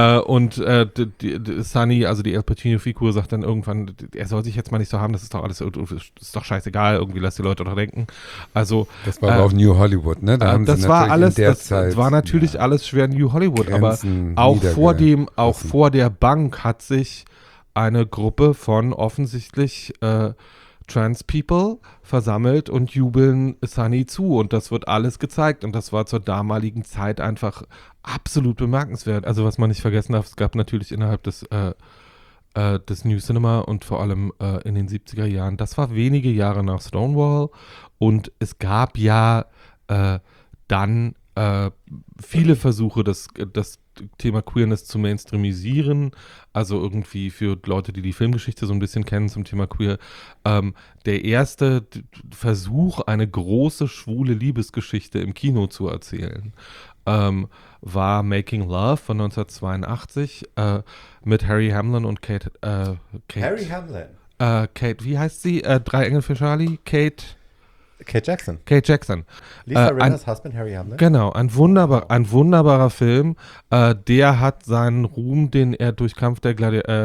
Sunny, also die Al Pacino-Figur, sagt dann irgendwann, er soll sich jetzt mal nicht so haben, das ist doch alles, ist doch scheißegal, irgendwie lass die Leute doch denken. Also, das war aber auch New Hollywood, ne? Da haben das war alles, das war natürlich alles schwer New Hollywood, Grenzen aber auch vor der Bank hat sich eine Gruppe von offensichtlich Trans People versammelt und jubeln Sunny zu und das wird alles gezeigt und das war zur damaligen Zeit einfach absolut bemerkenswert. Also was man nicht vergessen darf, es gab natürlich innerhalb des New Cinema und vor allem in den 70er Jahren, das war wenige Jahre nach Stonewall und es gab ja dann viele Versuche, das Thema Queerness zu mainstreamisieren, also irgendwie für Leute, die Filmgeschichte so ein bisschen kennen zum Thema Queer, der erste Versuch, eine große schwule Liebesgeschichte im Kino zu erzählen, war Making Love von 1982 mit Harry Hamlin und Kate. Harry Hamlin? Kate, wie heißt sie? 3 Engel für Charlie? Kate Jackson. Lisa Rinners Husband, Harry Hamlin. Genau, ein wunderbarer Film. Der hat seinen Ruhm, den er durch Kampf der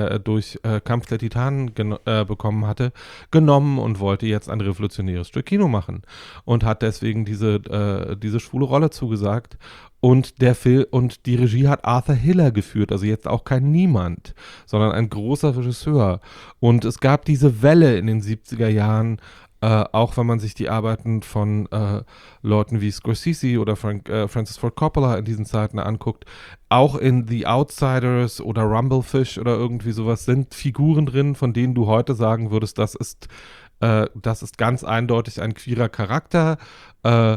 Titanen bekommen hatte, genommen und wollte jetzt ein revolutionäres Stück Kino machen. Und hat deswegen diese schwule Rolle zugesagt. Und die Regie hat Arthur Hiller geführt, also jetzt auch kein Niemand, sondern ein großer Regisseur. Und es gab diese Welle in den 70er Jahren, auch wenn man sich die Arbeiten von Leuten wie Scorsese oder Francis Ford Coppola in diesen Zeiten anguckt, auch in The Outsiders oder Rumblefish oder irgendwie sowas sind Figuren drin, von denen du heute sagen würdest, das ist ganz eindeutig ein queerer Charakter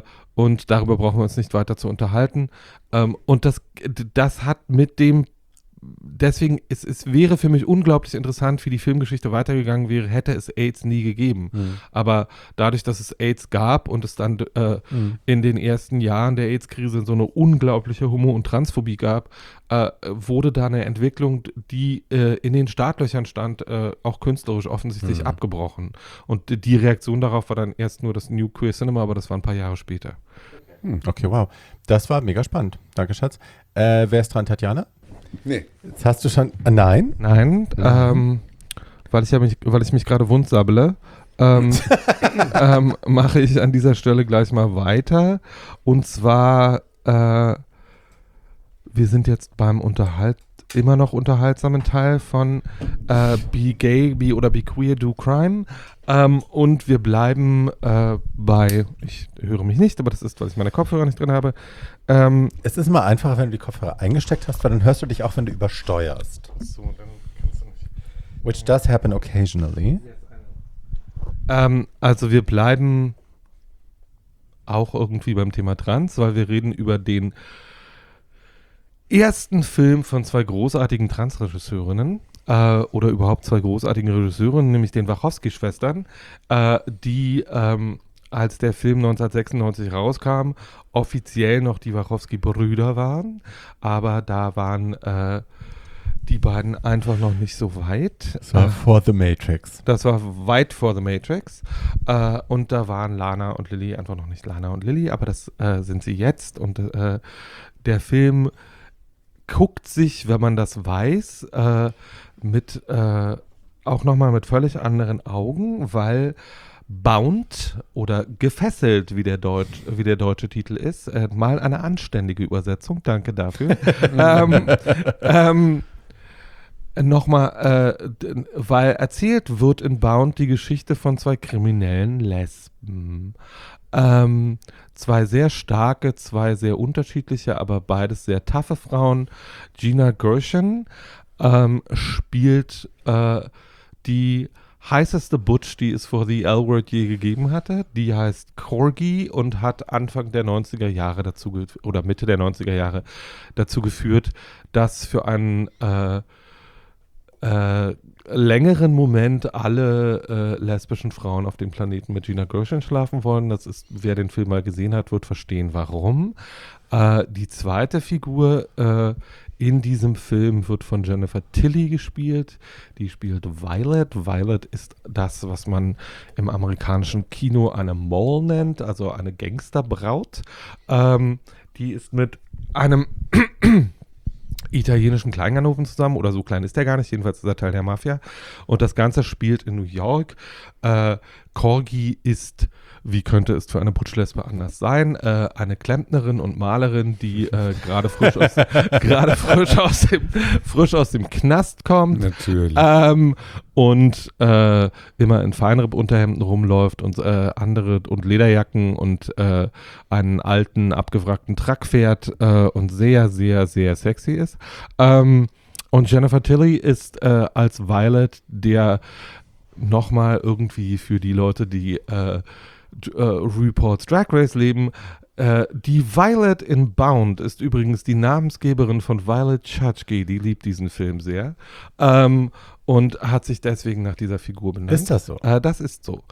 und darüber brauchen wir uns nicht weiter zu unterhalten. Und das hat mit dem deswegen, es wäre für mich unglaublich interessant, wie die Filmgeschichte weitergegangen wäre, hätte es AIDS nie gegeben. Aber dadurch, dass es AIDS gab und es dann in den ersten Jahren der AIDS-Krise so eine unglaubliche Homo- und Transphobie gab, wurde da eine Entwicklung, die in den Startlöchern stand, auch künstlerisch offensichtlich abgebrochen. Und die Reaktion darauf war dann erst nur das New Queer Cinema, aber das war ein paar Jahre später. Okay, wow. Das war mega spannend. Danke, Schatz. Wer ist dran, Tatjana? Nee. Jetzt hast du schon. Nein? Nein, weil ich mich gerade wundsabbele, mache ich an dieser Stelle gleich mal weiter. Und zwar, wir sind jetzt beim immer noch unterhaltsamen Teil von Be Gay, Be Queer, Do Crime. Und wir bleiben bei, ich höre mich nicht, aber das ist, weil ich meine Kopfhörer nicht drin habe. Es ist immer einfacher, wenn du die Kopfhörer eingesteckt hast, weil dann hörst du dich auch, wenn du übersteuerst. So, dann kannst du nicht. Which does happen occasionally. Also wir bleiben auch irgendwie beim Thema Trans, weil wir reden über den ersten Film von zwei großartigen Transregisseurinnen oder überhaupt zwei großartigen Regisseurinnen, nämlich den Wachowski-Schwestern, die als der Film 1996 rauskam, offiziell noch die Wachowski-Brüder waren, aber da waren die beiden einfach noch nicht so weit. Das war vor The Matrix. Das war weit vor The Matrix. Und da waren Lana und Lily einfach noch nicht Lana und Lily, aber das sind sie jetzt. Und der Film guckt sich, wenn man das weiß, auch nochmal mit völlig anderen Augen, weil Bound oder Gefesselt, wie der deutsche Titel ist, mal eine anständige Übersetzung, danke dafür. Nochmal, weil erzählt wird in Bound die Geschichte von zwei kriminellen Lesben. Zwei sehr starke, zwei sehr unterschiedliche, aber beides sehr taffe Frauen. Gina Gershon spielt die heißeste Butch, die es vor The L-Word je gegeben hatte. Die heißt Corgi und hat Anfang der 90er Jahre oder Mitte der 90er Jahre dazu geführt, dass für einen längeren Moment alle lesbischen Frauen auf dem Planeten mit Gina Gershon schlafen wollen. Das ist, wer den Film mal gesehen hat, wird verstehen, warum. Die zweite Figur in diesem Film wird von Jennifer Tilly gespielt. Die spielt Violet. Violet ist das, was man im amerikanischen Kino eine Mole nennt, also eine Gangsterbraut. Die ist mit einem italienischen Kleinganoven zusammen, oder so klein ist der gar nicht, jedenfalls ist er Teil der Mafia. Und das Ganze spielt in New York. Corgi ist, wie könnte es für eine Butch-Lesbe anders sein, eine Klempnerin und Malerin, die gerade frisch aus dem Knast kommt. Natürlich. Und immer in Feinripp-Unterhemden rumläuft und andere und Lederjacken und einen alten, abgewrackten Truck fährt und sehr, sehr, sehr sexy ist. Und Jennifer Tilly ist als Violet der nochmal irgendwie für die Leute, die RuPaul's Drag Race leben. Die Violet in Bound ist übrigens die Namensgeberin von Violet Chachki, die liebt diesen Film sehr und hat sich deswegen nach dieser Figur benannt. Ist das so? Das ist so.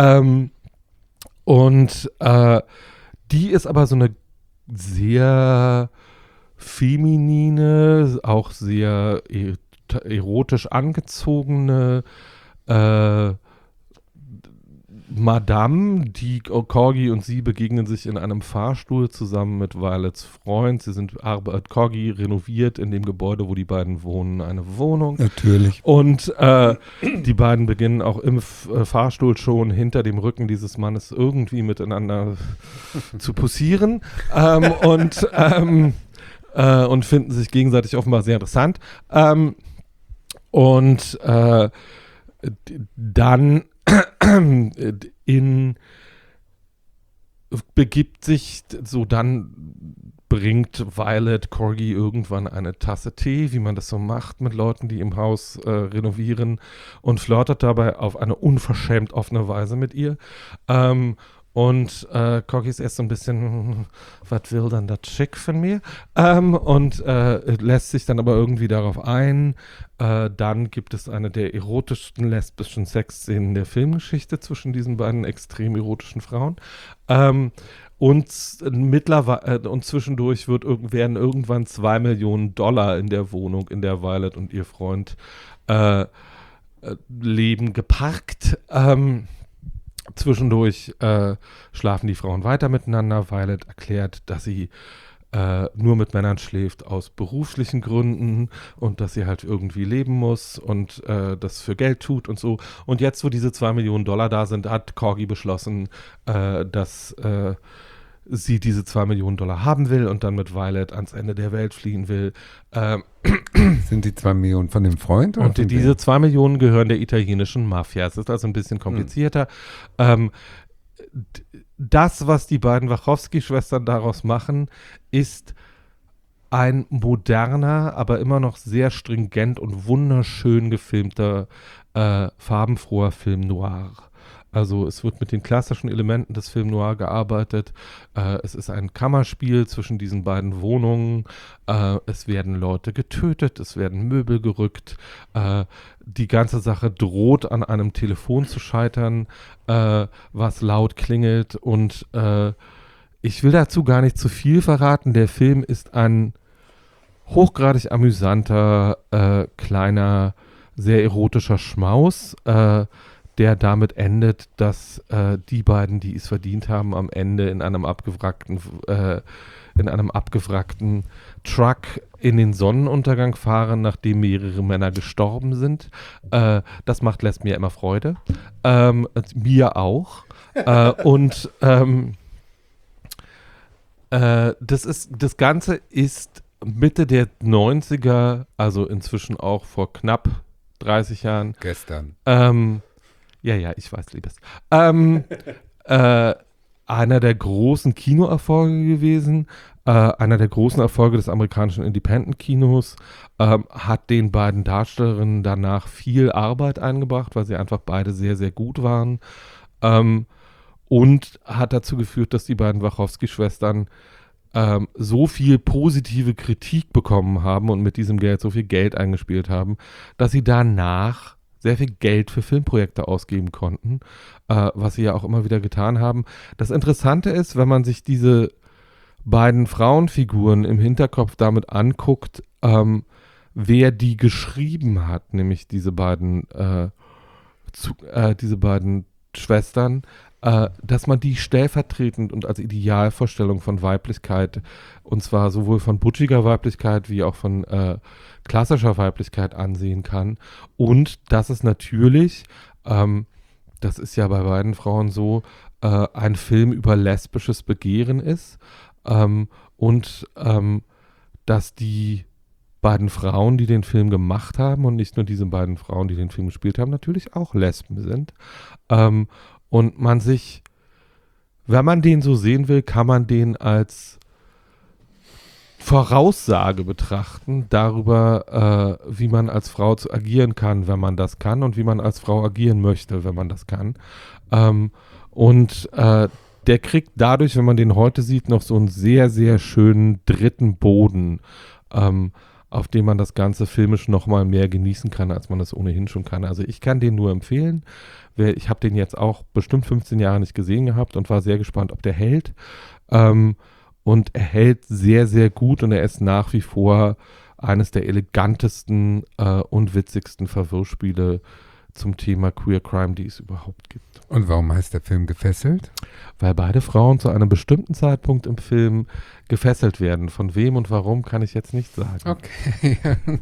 Die ist aber so eine sehr feminine, auch sehr erotisch angezogene Madame, die Corgi und sie begegnen sich in einem Fahrstuhl zusammen mit Violets Freund. Corgi renoviert in dem Gebäude, wo die beiden wohnen, eine Wohnung. Natürlich. Und die beiden beginnen auch im Fahrstuhl schon hinter dem Rücken dieses Mannes irgendwie miteinander zu posieren und finden sich gegenseitig offenbar sehr interessant. Dann bringt Violet Corgi irgendwann eine Tasse Tee, wie man das so macht mit Leuten, die im Haus renovieren, und flirtet dabei auf eine unverschämt offene Weise mit ihr. Und Corky ist erst so ein bisschen, was will dann das Chick von mir? Und lässt sich dann aber irgendwie darauf ein. Dann gibt es eine der erotischsten lesbischen Sexszenen der Filmgeschichte zwischen diesen beiden extrem erotischen Frauen. Und zwischendurch werden irgendwann $2 Millionen in der Wohnung, in der Violet und ihr Freund leben, geparkt. Zwischendurch schlafen die Frauen weiter miteinander. Violet erklärt, dass sie nur mit Männern schläft aus beruflichen Gründen und dass sie halt irgendwie leben muss und das für Geld tut und so. Und jetzt, wo diese $2 Millionen da sind, hat Corgi beschlossen, dass sie diese $2 Millionen haben will und dann mit Violet ans Ende der Welt fliehen will. Sind die 2 Millionen von dem Freund? Oder und diese 2 Millionen gehören der italienischen Mafia. Es ist also ein bisschen komplizierter. Das, was die beiden Wachowski-Schwestern daraus machen, ist ein moderner, aber immer noch sehr stringent und wunderschön gefilmter, farbenfroher Film noir. Also es wird mit den klassischen Elementen des Film noir gearbeitet. Es ist ein Kammerspiel zwischen diesen beiden Wohnungen. Es werden Leute getötet, es werden Möbel gerückt. Die ganze Sache droht an einem Telefon zu scheitern, was laut klingelt. Und ich will dazu gar nicht zu viel verraten. Der Film ist ein hochgradig amüsanter, kleiner, sehr erotischer Schmaus, der damit endet, dass die beiden, die es verdient haben, am Ende in einem abgewrackten Truck in den Sonnenuntergang fahren, nachdem mehrere Männer gestorben sind. Das macht mir immer Freude. Mir auch. Das Ganze ist Mitte der 90er, also inzwischen auch vor knapp 30 Jahren. Gestern. Ja, ich weiß, Liebes. Einer der großen Kinoerfolge gewesen, einer der großen Erfolge des amerikanischen Independent-Kinos, hat den beiden Darstellerinnen danach viel Arbeit eingebracht, weil sie einfach beide sehr, sehr gut waren, und hat dazu geführt, dass die beiden Wachowski-Schwestern so viel positive Kritik bekommen haben und mit diesem Geld so viel Geld eingespielt haben, dass sie danach sehr viel Geld für Filmprojekte ausgeben konnten, was sie ja auch immer wieder getan haben. Das Interessante ist, wenn man sich diese beiden Frauenfiguren im Hinterkopf damit anguckt, wer die geschrieben hat, nämlich diese beiden Schwestern, dass man die stellvertretend und als Idealvorstellung von Weiblichkeit, und zwar sowohl von butschiger Weiblichkeit wie auch von klassischer Weiblichkeit ansehen kann. Und dass es natürlich, das ist ja bei beiden Frauen so, ein Film über lesbisches Begehren ist, dass die beiden Frauen, die den Film gemacht haben, und nicht nur diese beiden Frauen, die den Film gespielt haben, natürlich auch Lesben sind. Und man sich, wenn man den so sehen will, kann man den als Voraussage betrachten darüber, wie man als Frau agieren kann, wenn man das kann, und wie man als Frau agieren möchte, wenn man das kann. Der kriegt dadurch, wenn man den heute sieht, noch so einen sehr, sehr schönen dritten Boden, auf dem man das Ganze filmisch noch mal mehr genießen kann, als man das ohnehin schon kann. Also ich kann den nur empfehlen. Ich habe den jetzt auch bestimmt 15 Jahre nicht gesehen gehabt und war sehr gespannt, ob der hält. Und er hält sehr, sehr gut, und er ist nach wie vor eines der elegantesten und witzigsten Verwirrspiele zum Thema Queer Crime, die es überhaupt gibt. Und warum heißt der Film Gefesselt? Weil beide Frauen zu einem bestimmten Zeitpunkt im Film gefesselt werden. Von wem und warum, kann ich jetzt nicht sagen. Okay.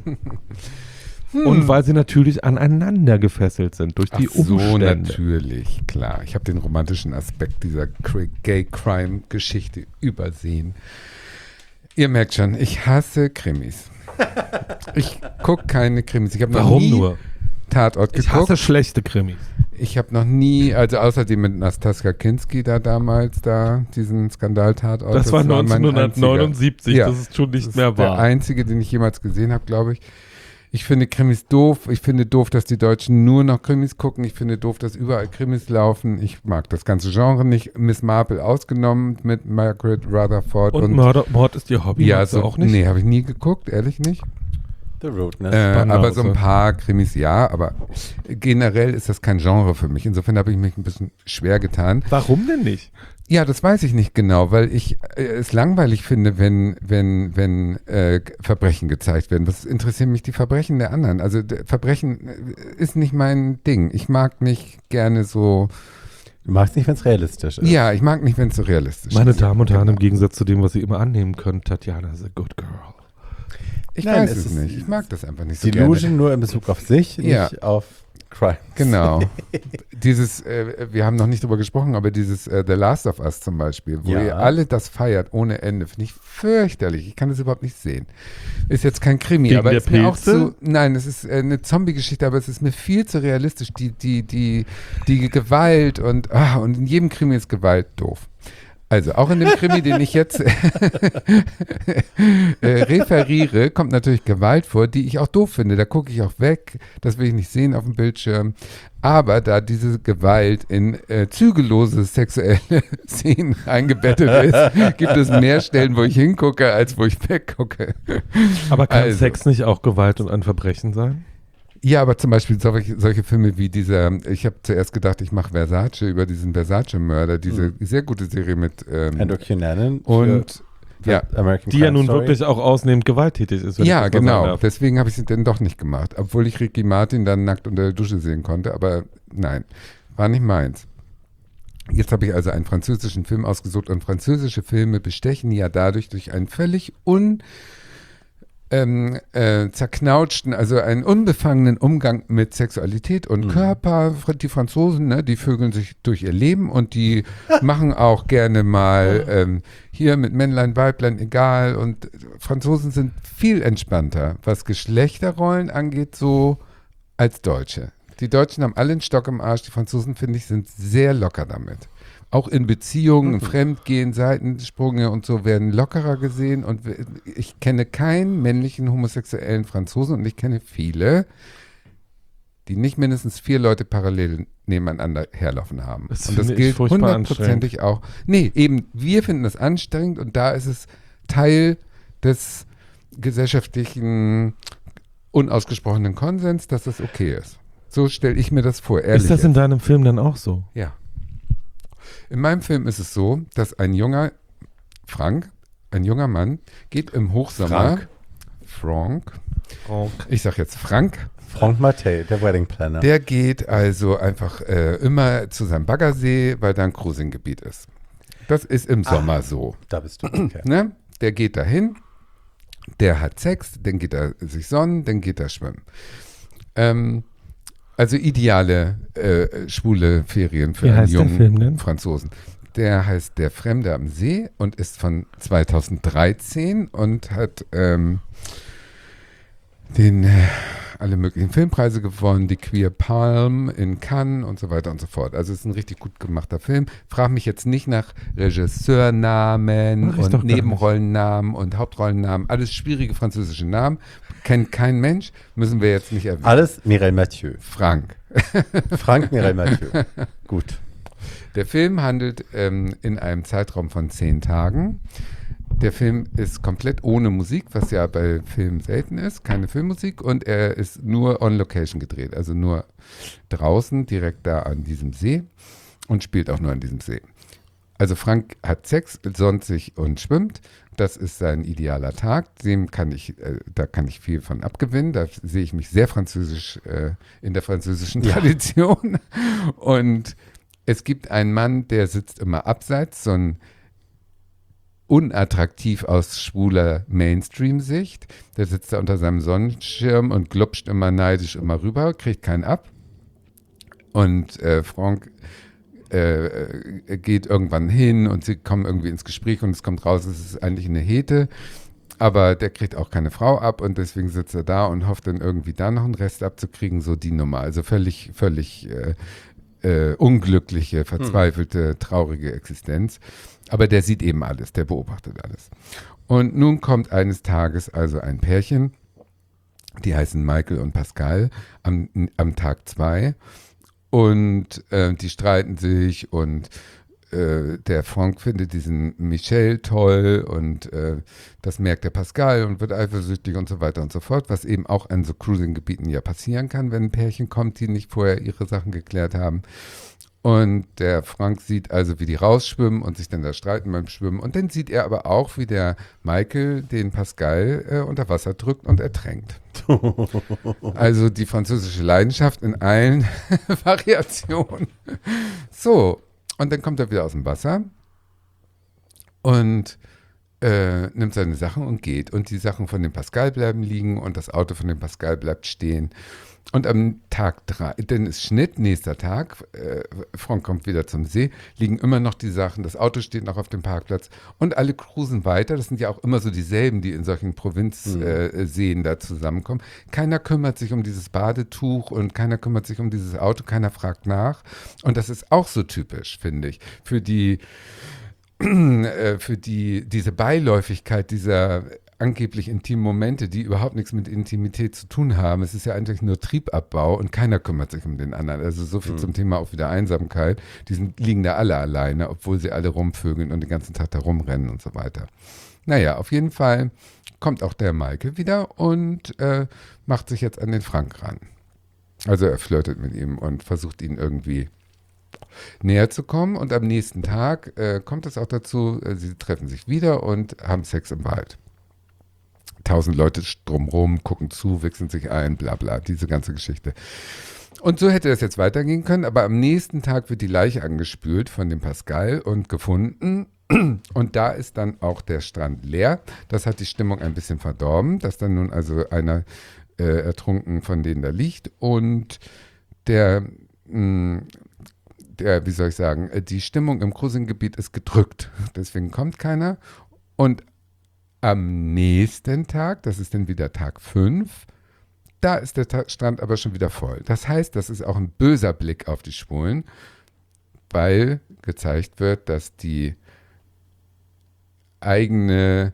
Und weil sie natürlich aneinander gefesselt sind durch die Umstände. So, natürlich, klar. Ich habe den romantischen Aspekt dieser Gay-Crime-Geschichte übersehen. Ihr merkt schon, ich hasse Krimis. Ich gucke keine Krimis. Ich habe noch nie Tatort geguckt. Ich hasse schlechte Krimis. Ich habe noch nie, also außerdem mit Nastassja Kinski diesen Skandal-Tatort. Das war 1979, ja, das ist schon nicht mehr wahr. Der einzige, den ich jemals gesehen habe, glaube ich. Ich finde Krimis doof. Ich finde doof, dass die Deutschen nur noch Krimis gucken. Ich finde doof, dass überall Krimis laufen. Ich mag das ganze Genre nicht. Miss Marple ausgenommen mit Margaret Rutherford. Und Mord ist ihr Hobby? Ja, Magst du so, auch nicht? Nee, habe ich nie geguckt, ehrlich nicht. The Rudeness. Aber so ein paar Krimis ja, aber generell ist das kein Genre für mich. Insofern habe ich mich ein bisschen schwer getan. Warum denn nicht? Ja, das weiß ich nicht genau, weil ich es langweilig finde, wenn Verbrechen gezeigt werden. Was interessieren mich die Verbrechen der anderen? Also Verbrechen ist nicht mein Ding. Ich mag nicht gerne so. Du magst nicht, wenn es realistisch ist. Ja, ich mag nicht, wenn es so realistisch Meine ist. Damen und Herren, im Gegensatz zu dem, was Sie immer annehmen können, Tatjana is a good girl. Ich Nein, weiß es es ist nicht. Ich mag das einfach nicht so Delusion gerne. nur in Bezug auf sich, Ja. nicht auf Crime. Genau. Dieses, wir haben noch nicht drüber gesprochen, aber dieses The Last of Us zum Beispiel, wo Ja. ihr alle das feiert ohne Ende, finde ich fürchterlich. Ich kann das überhaupt nicht sehen. Ist jetzt kein Krimi, Wegen aber der ist mir auch Pilze? zu, nein, es ist eine Zombie-Geschichte, aber es ist mir viel zu realistisch. Die Gewalt und in jedem Krimi ist Gewalt doof. Also auch in dem Krimi, den ich jetzt referiere, kommt natürlich Gewalt vor, die ich auch doof finde. Da gucke ich auch weg, das will ich nicht sehen auf dem Bildschirm. Aber da diese Gewalt in zügellose sexuelle Szenen eingebettet ist, gibt es mehr Stellen, wo ich hingucke, als wo ich weggucke. Aber kann Also. Sex nicht auch Gewalt und ein Verbrechen sein? Ja, aber zum Beispiel solche Filme wie dieser, ich habe zuerst gedacht, ich mache Versace über diesen Versace-Mörder, diese sehr gute Serie mit Andrew Cunanan und ja, American Die ja Crime nun Story. wirklich auch ausnehmend gewalttätig ist. Wenn ich ja das mal sagen genau, darf. deswegen habe ich sie dann doch nicht gemacht, obwohl ich Ricky Martin dann nackt unter der Dusche sehen konnte, aber nein, war nicht meins. Jetzt habe ich also einen französischen Film ausgesucht und französische Filme bestechen ja dadurch durch einen völlig zerknautschten, also einen unbefangenen Umgang mit Sexualität und Körper. Die Franzosen, ne, die vögeln sich durch ihr Leben und die machen auch gerne mal hier mit Männlein, Weiblein, egal. Und Franzosen sind viel entspannter, was Geschlechterrollen angeht, so als Deutsche. Die Deutschen haben alle einen Stock im Arsch, die Franzosen, finde ich, sind sehr locker damit. Auch in Beziehungen, Fremdgehen, Seitensprünge und so werden lockerer gesehen. Und ich kenne keinen männlichen homosexuellen Franzosen und ich kenne viele, die nicht mindestens 4 Leute parallel nebeneinander herlaufen haben. Das und das finde ich gilt furchtbar 100%ig auch. Nee, eben, wir finden das anstrengend und da ist es Teil des gesellschaftlichen, unausgesprochenen Konsens, dass das okay ist. So stelle ich mir das vor, ehrlich. Ist das in jetzt. deinem Film dann auch so? Ja. In meinem Film ist es so, dass ein junger Mann, geht im Hochsommer. Frank. Ich sag jetzt Frank. Franck Mattei, der Wedding Planner. Der geht also einfach immer zu seinem Baggersee, weil da ein Cruising-Gebiet ist. Das ist im Sommer so. Da bist du, okay. Ne? Der geht dahin, der hat Sex, dann geht er sich sonnen, dann geht er schwimmen. Also ideale schwule Ferien für Wie einen heißt der jungen Film denn? Franzosen. Der heißt Der Fremde am See und ist von 2013 und hat alle möglichen Filmpreise gewonnen, die Queer Palm in Cannes und so weiter und so fort. Also es ist ein richtig gut gemachter Film. Frag mich jetzt nicht nach Regisseurnamen Mach ich doch gar und Nebenrollennamen und Hauptrollennamen. Alles schwierige französische Namen. Kennt kein Mensch, müssen wir jetzt nicht erwähnen. Alles Mireille Mathieu. Frank. Frank Mireille Mathieu. Gut. Der Film handelt in einem Zeitraum von 10 Tagen. Der Film ist komplett ohne Musik, was ja bei Filmen selten ist, keine Filmmusik, und er ist nur on Location gedreht, also nur draußen, direkt da an diesem See und spielt auch nur an diesem See. Also Frank hat Sex, sonnt sich und schwimmt. Das ist sein idealer Tag. Da kann ich viel von abgewinnen. Da sehe ich mich sehr französisch in der französischen Tradition. Und es gibt einen Mann, der sitzt immer abseits, so ein unattraktiv aus schwuler Mainstream-Sicht. Der sitzt da unter seinem Sonnenschirm und glupscht immer neidisch immer rüber, kriegt keinen ab. Und Frank geht irgendwann hin und sie kommen irgendwie ins Gespräch und es kommt raus, es ist eigentlich eine Hete, aber der kriegt auch keine Frau ab und deswegen sitzt er da und hofft dann irgendwie da noch einen Rest abzukriegen, so die Nummer. Also völlig unglückliche, verzweifelte, traurige Existenz. Aber der sieht eben alles, der beobachtet alles. Und nun kommt eines Tages also ein Pärchen, Die heißen Michael und Pascal am Tag 2. Und die streiten sich und der Franck findet diesen Michel toll und das merkt der Pascal und wird eifersüchtig und so weiter und so fort, was eben auch an so Cruising-Gebieten ja passieren kann, wenn ein Pärchen kommt, die nicht vorher ihre Sachen geklärt haben. Und der Frank sieht also, wie die rausschwimmen und sich dann da streiten beim Schwimmen. Und dann sieht er aber auch, wie der Michael den Pascal unter Wasser drückt und ertränkt. Also die französische Leidenschaft in allen Variationen. So, und dann kommt er wieder aus dem Wasser und nimmt seine Sachen und geht. Und die Sachen von dem Pascal bleiben liegen und das Auto von dem Pascal bleibt stehen. Und am Tag 3, dann ist Schnitt, nächster Tag, Frank kommt wieder zum See, liegen immer noch die Sachen, das Auto steht noch auf dem Parkplatz und alle cruisen weiter. Das sind ja auch immer so dieselben, die in solchen Provinzseen da zusammenkommen. Keiner kümmert sich um dieses Badetuch und keiner kümmert sich um dieses Auto, keiner fragt nach. Und das ist auch so typisch, finde ich, für diese Beiläufigkeit dieser angeblich intimen Momente, die überhaupt nichts mit Intimität zu tun haben. Es ist ja eigentlich nur Triebabbau und keiner kümmert sich um den anderen. Also so viel zum Thema auch wieder Einsamkeit. Liegen da alle alleine, obwohl sie alle rumvögeln und den ganzen Tag da rumrennen und so weiter. Naja, auf jeden Fall kommt auch der Maike wieder und macht sich jetzt an den Frank ran. Also er flirtet mit ihm und versucht ihn irgendwie näher zu kommen. Und am nächsten Tag kommt es auch dazu, sie treffen sich wieder und haben Sex im Wald. 1000 Leute drumherum, gucken zu, wichsen sich ein, bla bla, diese ganze Geschichte. Und so hätte das jetzt weitergehen können, aber am nächsten Tag wird die Leiche angespült von dem Pascal und gefunden. Und da ist dann auch der Strand leer. Das hat die Stimmung ein bisschen verdorben, dass dann nun also einer ertrunken von denen da liegt. Und wie soll ich sagen, die Stimmung im Cruising-Gebiet ist gedrückt. Deswegen kommt keiner. Und am nächsten Tag, das ist dann wieder Tag 5, da ist der Strand aber schon wieder voll. Das heißt, das ist auch ein böser Blick auf die Schwulen, weil gezeigt wird, dass die eigene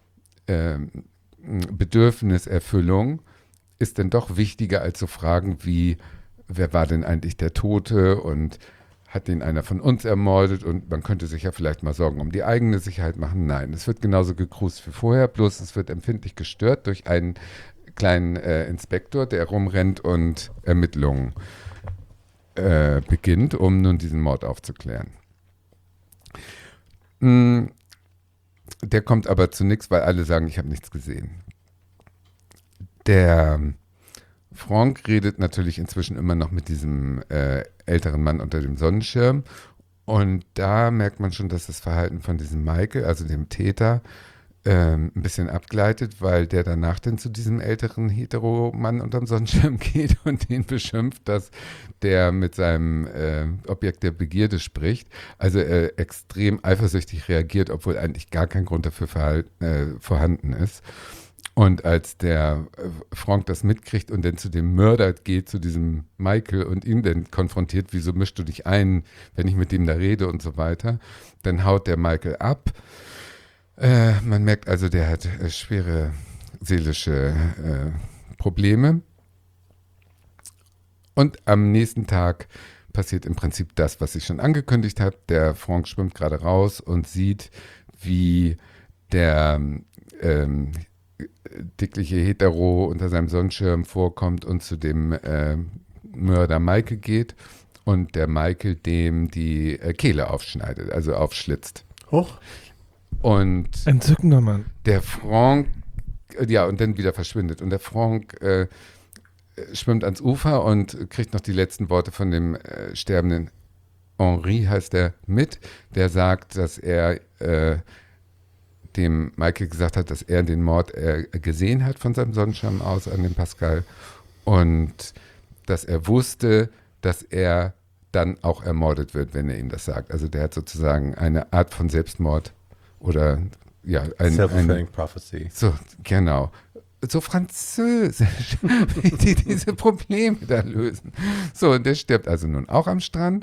Bedürfniserfüllung ist dann doch wichtiger als so Fragen wie, wer war denn eigentlich der Tote und hat den einer von uns ermordet und man könnte sich ja vielleicht mal Sorgen um die eigene Sicherheit machen. Nein, es wird genauso gekrust wie vorher, bloß es wird empfindlich gestört durch einen kleinen Inspektor, der rumrennt und Ermittlungen beginnt, um nun diesen Mord aufzuklären. Der kommt aber zu nichts, weil alle sagen, ich habe nichts gesehen. Der Franck redet natürlich inzwischen immer noch mit diesem älteren Mann unter dem Sonnenschirm und da merkt man schon, dass das Verhalten von diesem Michael, also dem Täter, ein bisschen abgleitet, weil der danach dann zu diesem älteren Hetero-Mann unterm Sonnenschirm geht und den beschimpft, dass der mit seinem Objekt der Begierde spricht. Also extrem eifersüchtig reagiert, obwohl eigentlich gar kein Grund dafür vorhanden ist. Und als der Franck das mitkriegt und dann zu dem Mörder geht, zu diesem Michael und ihn dann konfrontiert, wieso mischst du dich ein, wenn ich mit dem da rede und so weiter, dann haut der Michael ab. Man merkt also, der hat schwere seelische Probleme. Und am nächsten Tag passiert im Prinzip das, was ich schon angekündigt habe. Der Franck schwimmt gerade raus und sieht, wie der dickliche Hetero unter seinem Sonnenschirm vorkommt und zu dem Mörder Michael geht und der Michael dem die Kehle aufschneidet, also aufschlitzt. Hoch. Und entzückender Mann. Der Franck, ja, und dann wieder verschwindet. Und der Franck schwimmt ans Ufer und kriegt noch die letzten Worte von dem sterbenden Henri, heißt er, mit. Der sagt, dass er dem Michael gesagt hat, dass er den Mord gesehen hat von seinem Sonnenschirm aus an den Pascal und dass er wusste, dass er dann auch ermordet wird, wenn er ihm das sagt. Also der hat sozusagen eine Art von Selbstmord oder ja, Self-fulfilling Prophecy. So, genau. So französisch, wie die diese Probleme da lösen. So, und der stirbt also nun auch am Strand.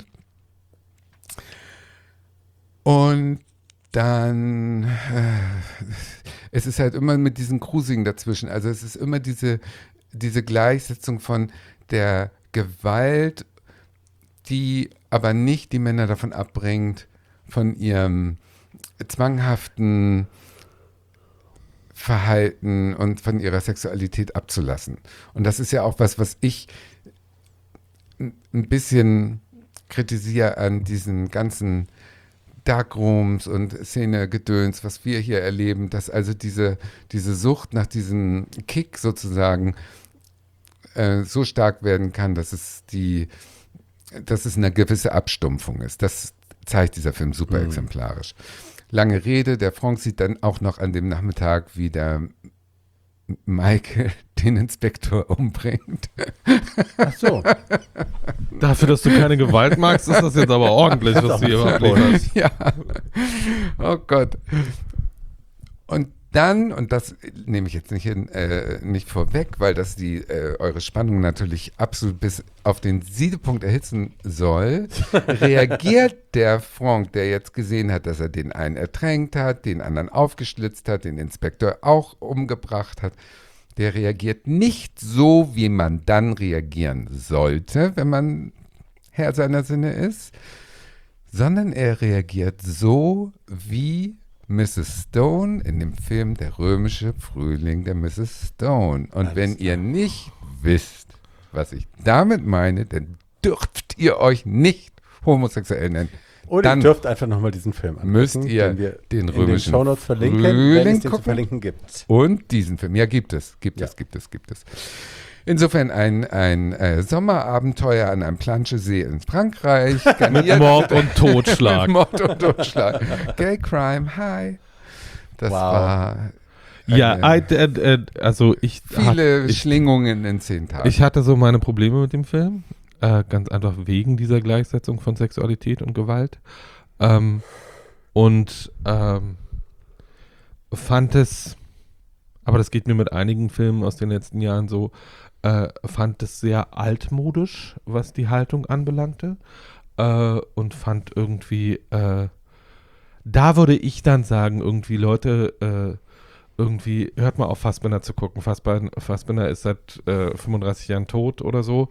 Und dann, es ist halt immer mit diesen Cruising dazwischen. Also es ist immer diese Gleichsetzung von der Gewalt, die aber nicht die Männer davon abbringt, von ihrem zwanghaften Verhalten und von ihrer Sexualität abzulassen. Und das ist ja auch was ich ein bisschen kritisiere an diesen ganzen Darkrooms und Szene-Gedöns, was wir hier erleben, dass also diese Sucht nach diesem Kick sozusagen so stark werden kann, dass es eine gewisse Abstumpfung ist. Das zeigt dieser Film super exemplarisch. Lange Rede, der Franck sieht dann auch noch an dem Nachmittag, wie der Michael den Inspektor umbringt. Ach so. Dafür, dass du keine Gewalt magst, ist das jetzt aber ordentlich, was du hier ablieferst. Ja. Oh Gott. Und dann, und das nehme ich jetzt nicht vorweg, weil das eure Spannung natürlich absolut bis auf den Siedepunkt erhitzen soll, reagiert der Franck, der jetzt gesehen hat, dass er den einen ertränkt hat, den anderen aufgeschlitzt hat, den Inspektor auch umgebracht hat, der reagiert nicht so, wie man dann reagieren sollte, wenn man Herr seiner Sinne ist, sondern er reagiert so, wie Mrs. Stone in dem Film Der römische Frühling der Mrs. Stone. Und wenn ihr nicht wisst, was ich damit meine, dann dürft ihr euch nicht homosexuell nennen. Oder dann ihr dürft einfach nochmal diesen Film angucken, müsst ihr den wir den in römischen den Shownotes verlinken, Frühling wenn es den zu gucken. verlinken gibt. Und diesen Film. Ja, gibt es. Insofern ein Sommerabenteuer an einem Planschesee in Frankreich. Mit Mord und Totschlag. Mit Mord und Totschlag. Gay Crime, hi. Das war Ja, also viele Schlingungen in 10 Tagen. Ich hatte so meine Probleme mit dem Film. Ganz einfach wegen dieser Gleichsetzung von Sexualität und Gewalt. Fand es, aber das geht mir mit einigen Filmen aus den letzten Jahren so, fand es sehr altmodisch, was die Haltung anbelangte. Und fand irgendwie, da würde ich dann sagen, irgendwie Leute, irgendwie, hört mal auf, Fassbinder zu gucken. Fassbinder ist seit 35 Jahren tot oder so.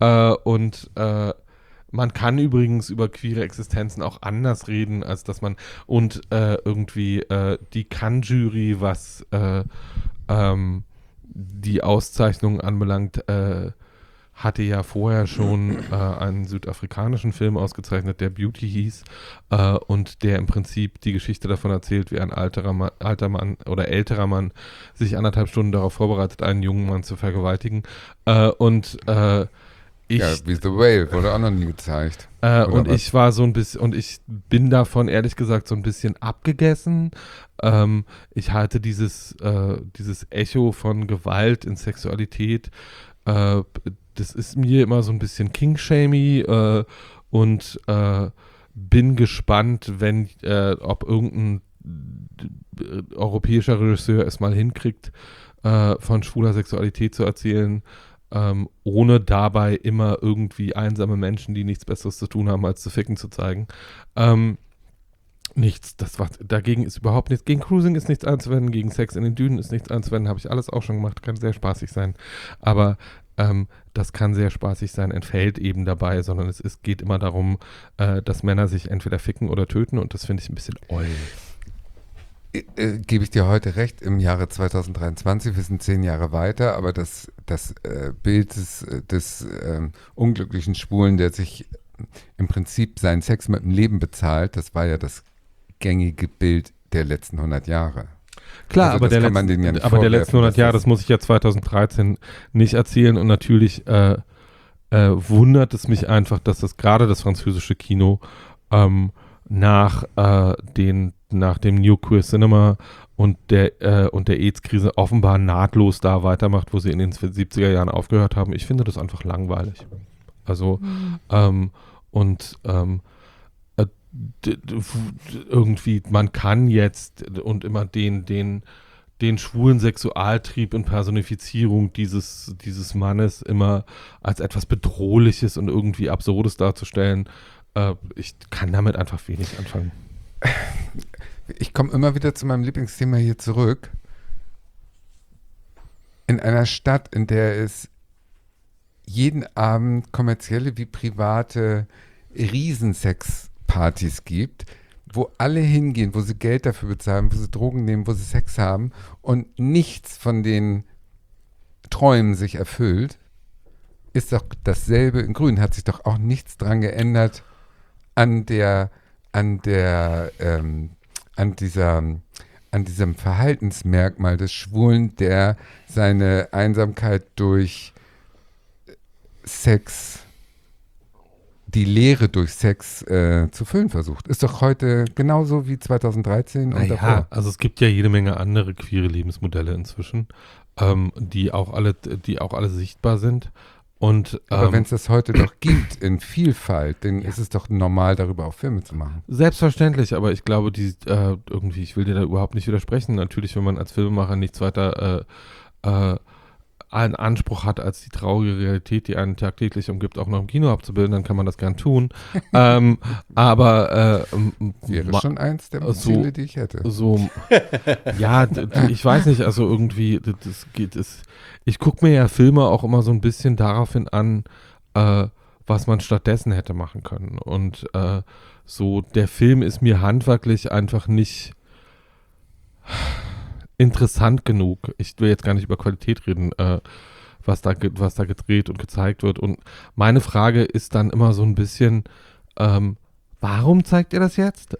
Man kann übrigens über queere Existenzen auch anders reden, als dass man irgendwie die Cannes-Jury, was die Auszeichnung anbelangt, hatte ja vorher schon einen südafrikanischen Film ausgezeichnet, der Beauty hieß, und der im Prinzip die Geschichte davon erzählt, wie ein alter Mann oder älterer Mann sich 1,5 Stunden darauf vorbereitet, einen jungen Mann zu vergewaltigen. Wie The Whale wurde auch noch nie gezeigt. Ich war so ein bisschen, und ich bin davon ehrlich gesagt so ein bisschen abgegessen. Ich halte dieses Echo von Gewalt in Sexualität, das ist mir immer so ein bisschen King-shamey, und bin gespannt, ob irgendein europäischer Regisseur es mal hinkriegt, von schwuler Sexualität zu erzählen, ohne dabei immer irgendwie einsame Menschen, die nichts Besseres zu tun haben, als zu ficken, zu zeigen. Dagegen ist überhaupt nichts. Gegen Cruising ist nichts einzuwenden, gegen Sex in den Dünen ist nichts einzuwenden, habe ich alles auch schon gemacht, kann sehr spaßig sein. Aber das kann sehr spaßig sein, entfällt eben dabei, sondern es geht immer darum, dass Männer sich entweder ficken oder töten, und das finde ich ein bisschen oll. Gebe ich dir heute recht, im Jahre 2023, wir sind 10 Jahre weiter, aber das Bild des unglücklichen Schwulen, der sich im Prinzip seinen Sex mit dem Leben bezahlt, das war ja das gängige Bild der letzten 100 Jahre. Klar, also aber der letzten 100 Jahre, das muss ich ja 2013 nicht erzählen, und natürlich wundert es mich einfach, dass gerade das französische Kino nach dem New Queer Cinema und der AIDS-Krise offenbar nahtlos da weitermacht, wo sie in den 70er Jahren aufgehört haben. Ich finde das einfach langweilig. Also irgendwie, man kann jetzt und immer den schwulen Sexualtrieb in Personifizierung dieses Mannes immer als etwas Bedrohliches und irgendwie Absurdes darzustellen, ich kann damit einfach wenig anfangen. Ich komme immer wieder zu meinem Lieblingsthema hier zurück. in einer Stadt, in der es jeden Abend kommerzielle wie private Riesensexpartys gibt, wo alle hingehen, wo sie Geld dafür bezahlen, wo sie Drogen nehmen, wo sie Sex haben und nichts von den Träumen sich erfüllt, ist doch dasselbe in Grün. Hat sich doch auch nichts dran geändert an diesem Verhaltensmerkmal des Schwulen, der seine Einsamkeit durch Sex, die Leere durch Sex zu füllen versucht. Ist doch heute genauso wie 2013 und davor. Ja, also es gibt ja jede Menge andere queere Lebensmodelle inzwischen, die auch alle sichtbar sind. Und, aber wenn es das heute doch gibt in Vielfalt, dann ist es doch normal, darüber auch Filme zu machen. Selbstverständlich, aber ich glaube, irgendwie, ich will dir da überhaupt nicht widersprechen. Natürlich, wenn man als Filmemacher nichts weiter einen Anspruch hat, als die traurige Realität, die einen tagtäglich umgibt, auch noch im Kino abzubilden, dann kann man das gern tun. Aber wäre schon eins der Ziele, die ich hätte. Ja, ich weiß nicht, also irgendwie, ich gucke mir ja Filme auch immer so ein bisschen daraufhin an, was man stattdessen hätte machen können. Und der Film ist mir handwerklich einfach nicht interessant genug. Ich will jetzt gar nicht über Qualität reden, was da gedreht und gezeigt wird. Und meine Frage ist dann immer so ein bisschen, warum zeigt ihr das jetzt?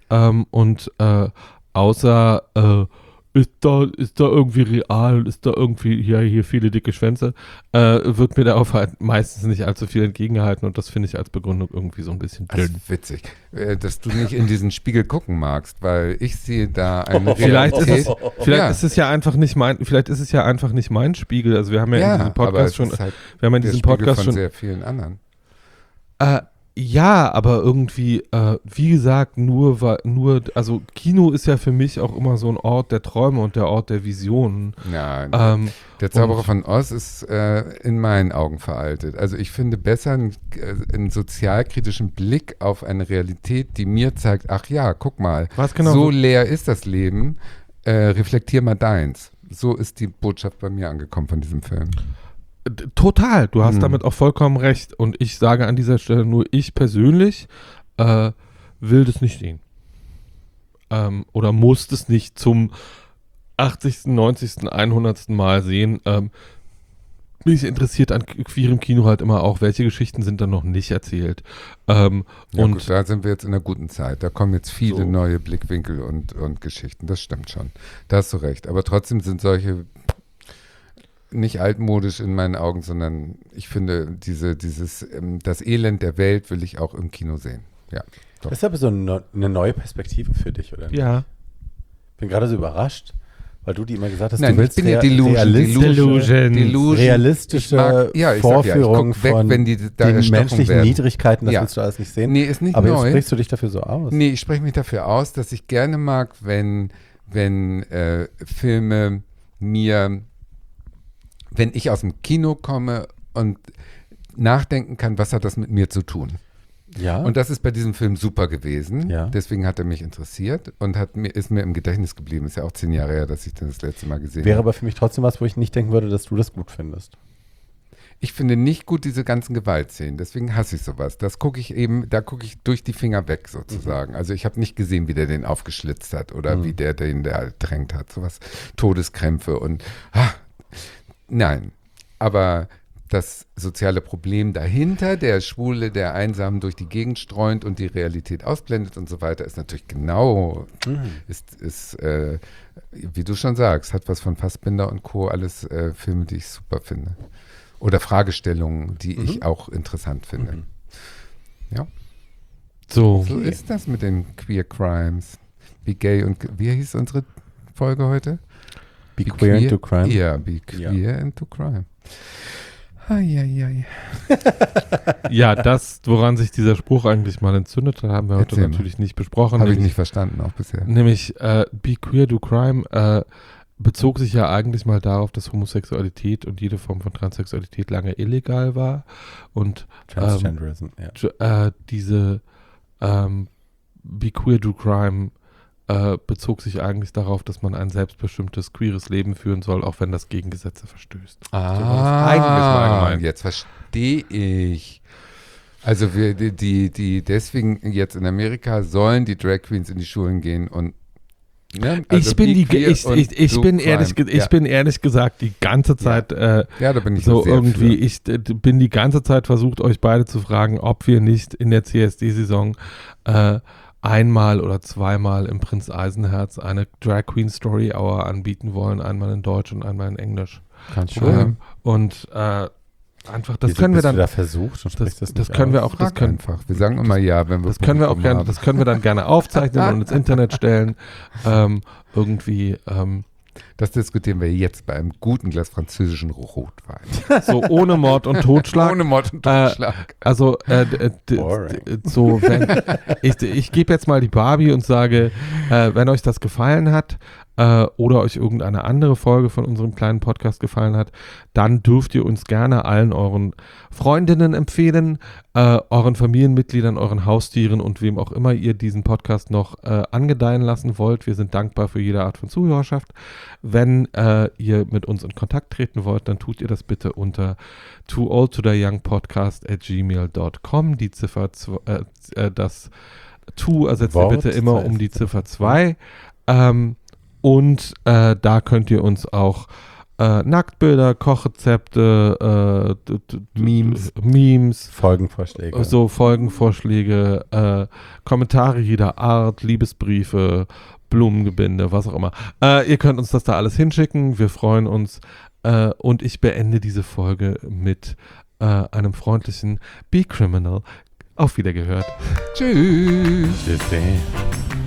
Außer ist da irgendwie real, ist da irgendwie hier viele dicke Schwänze, wird mir darauf halt meistens nicht allzu viel entgegengehalten und das finde ich als Begründung irgendwie so ein bisschen dünn. Das ist witzig, dass du nicht in diesen Spiegel gucken magst, weil ich sehe da eine Vielleicht Realität. ist es ja einfach nicht mein Spiegel. Also wir haben ja in diesem Podcast schon, halt wir haben in diesem Podcast von schon sehr vielen anderen. Ja, aber irgendwie, wie gesagt, also Kino ist ja für mich auch immer so ein Ort der Träume und der Ort der Visionen. Ja, der Zauberer von Oz ist in meinen Augen veraltet. Also ich finde besser einen sozialkritischen Blick auf eine Realität, die mir zeigt, ach ja, guck mal, so leer ist das Leben, reflektier mal deins. So ist die Botschaft bei mir angekommen von diesem Film. Total, du hast damit auch vollkommen recht. Und ich sage an dieser Stelle nur, ich persönlich will das nicht sehen. Oder muss das nicht zum 80., 90., 100. Mal sehen. Mich interessiert an queerem Kino halt immer auch, welche Geschichten sind dann noch nicht erzählt. Und gut, da sind wir jetzt in einer guten Zeit. Da kommen jetzt viele neue Blickwinkel und Geschichten. Das stimmt schon. Da hast du recht. Aber trotzdem sind solche nicht altmodisch in meinen Augen, sondern ich finde, das Elend der Welt will ich auch im Kino sehen. Ja, doch. Das ist aber so eine neue Perspektive für dich, oder? Ja. Ich bin gerade so überrascht, weil du die immer gesagt hast, Nein, du willst ich bin ja realistische Vorführungen von den menschlichen Niedrigkeiten, das willst du alles nicht sehen. Nee, ist nicht aber neu. jetzt sprichst du dich dafür so aus. Nee, ich spreche mich dafür aus, dass ich gerne mag, wenn Filme wenn ich aus dem Kino komme und nachdenken kann, was hat das mit mir zu tun? Ja. Und das ist bei diesem Film super gewesen. Ja. Deswegen hat er mich interessiert und ist mir im Gedächtnis geblieben. Ist ja auch 10 Jahre her, dass ich den das letzte Mal gesehen habe. Wäre aber für mich trotzdem was, wo ich nicht denken würde, dass du das gut findest. Ich finde nicht gut diese ganzen Gewaltszenen, deswegen hasse ich sowas. Da gucke ich durch die Finger weg sozusagen. Also ich habe nicht gesehen, wie der den aufgeschlitzt hat oder wie der den da ertränkt hat. Sowas, Todeskrämpfe und nein, aber das soziale Problem dahinter, der Schwule, der einsam durch die Gegend streunt und die Realität ausblendet und so weiter, ist natürlich genau, wie du schon sagst, hat was von Fassbinder und Co., alles Filme, die ich super finde. Oder Fragestellungen, die ich auch interessant finde. Ja. So ist das mit den Queer Crimes. Wie hieß unsere Folge heute? Be queer into crime. Ja, be queer into crime. Ja, das, woran sich dieser Spruch eigentlich mal entzündet hat, haben wir heute natürlich nicht besprochen. Habe ich nicht verstanden, auch bisher. Nämlich be queer to crime bezog sich ja eigentlich mal darauf, dass Homosexualität und jede Form von Transsexualität lange illegal war. Und Transgenderism, diese be queer to crime bezog sich eigentlich darauf, dass man ein selbstbestimmtes, queeres Leben führen soll, auch wenn das gegen Gesetze verstößt. Eigentlich mal gemeint. Jetzt verstehe ich. Also die deswegen jetzt in Amerika sollen die Drag Queens in die Schulen gehen und ich bin ehrlich gesagt die ganze Zeit da bin ich so sehr irgendwie, für. ich bin die ganze Zeit versucht, euch beide zu fragen, ob wir nicht in der CSD-Saison einmal oder zweimal im Prinz Eisenherz eine Drag Queen Story Hour anbieten wollen, einmal in Deutsch und einmal in Englisch. Kannst du. Und einfach, das können wir dann. Da versucht und das können wir auch. Das können einfach. Wir sagen immer ja, wenn wir. Das können wir auch gerne. Das können wir dann gerne aufzeichnen und ins Internet stellen. Irgendwie. Das diskutieren wir jetzt bei einem guten Glas französischen Rotwein. So ohne Mord und Totschlag. Ohne Mord und Totschlag. Also so, wenn ich gebe jetzt mal die Barbie und sage, wenn euch das gefallen hat oder euch irgendeine andere Folge von unserem kleinen Podcast gefallen hat, dann dürft ihr uns gerne allen euren Freundinnen empfehlen, euren Familienmitgliedern, euren Haustieren und wem auch immer ihr diesen Podcast noch angedeihen lassen wollt. Wir sind dankbar für jede Art von Zuhörerschaft. Wenn ihr mit uns in Kontakt treten wollt, dann tut ihr das bitte unter toooldtodieyoungpodcast@gmail.com. Die Ziffer, das To ersetzt ihr bitte immer um die Ziffer 2. Und da könnt ihr uns auch Nacktbilder, Kochrezepte, Memes, Folgenvorschläge, Kommentare jeder Art, Liebesbriefe, Blumengebinde, was auch immer. Ihr könnt uns das da alles hinschicken. Wir freuen uns. Und ich beende diese Folge mit einem freundlichen Be Criminal. Auf Wiedergehört. Tschüss. Tschüss.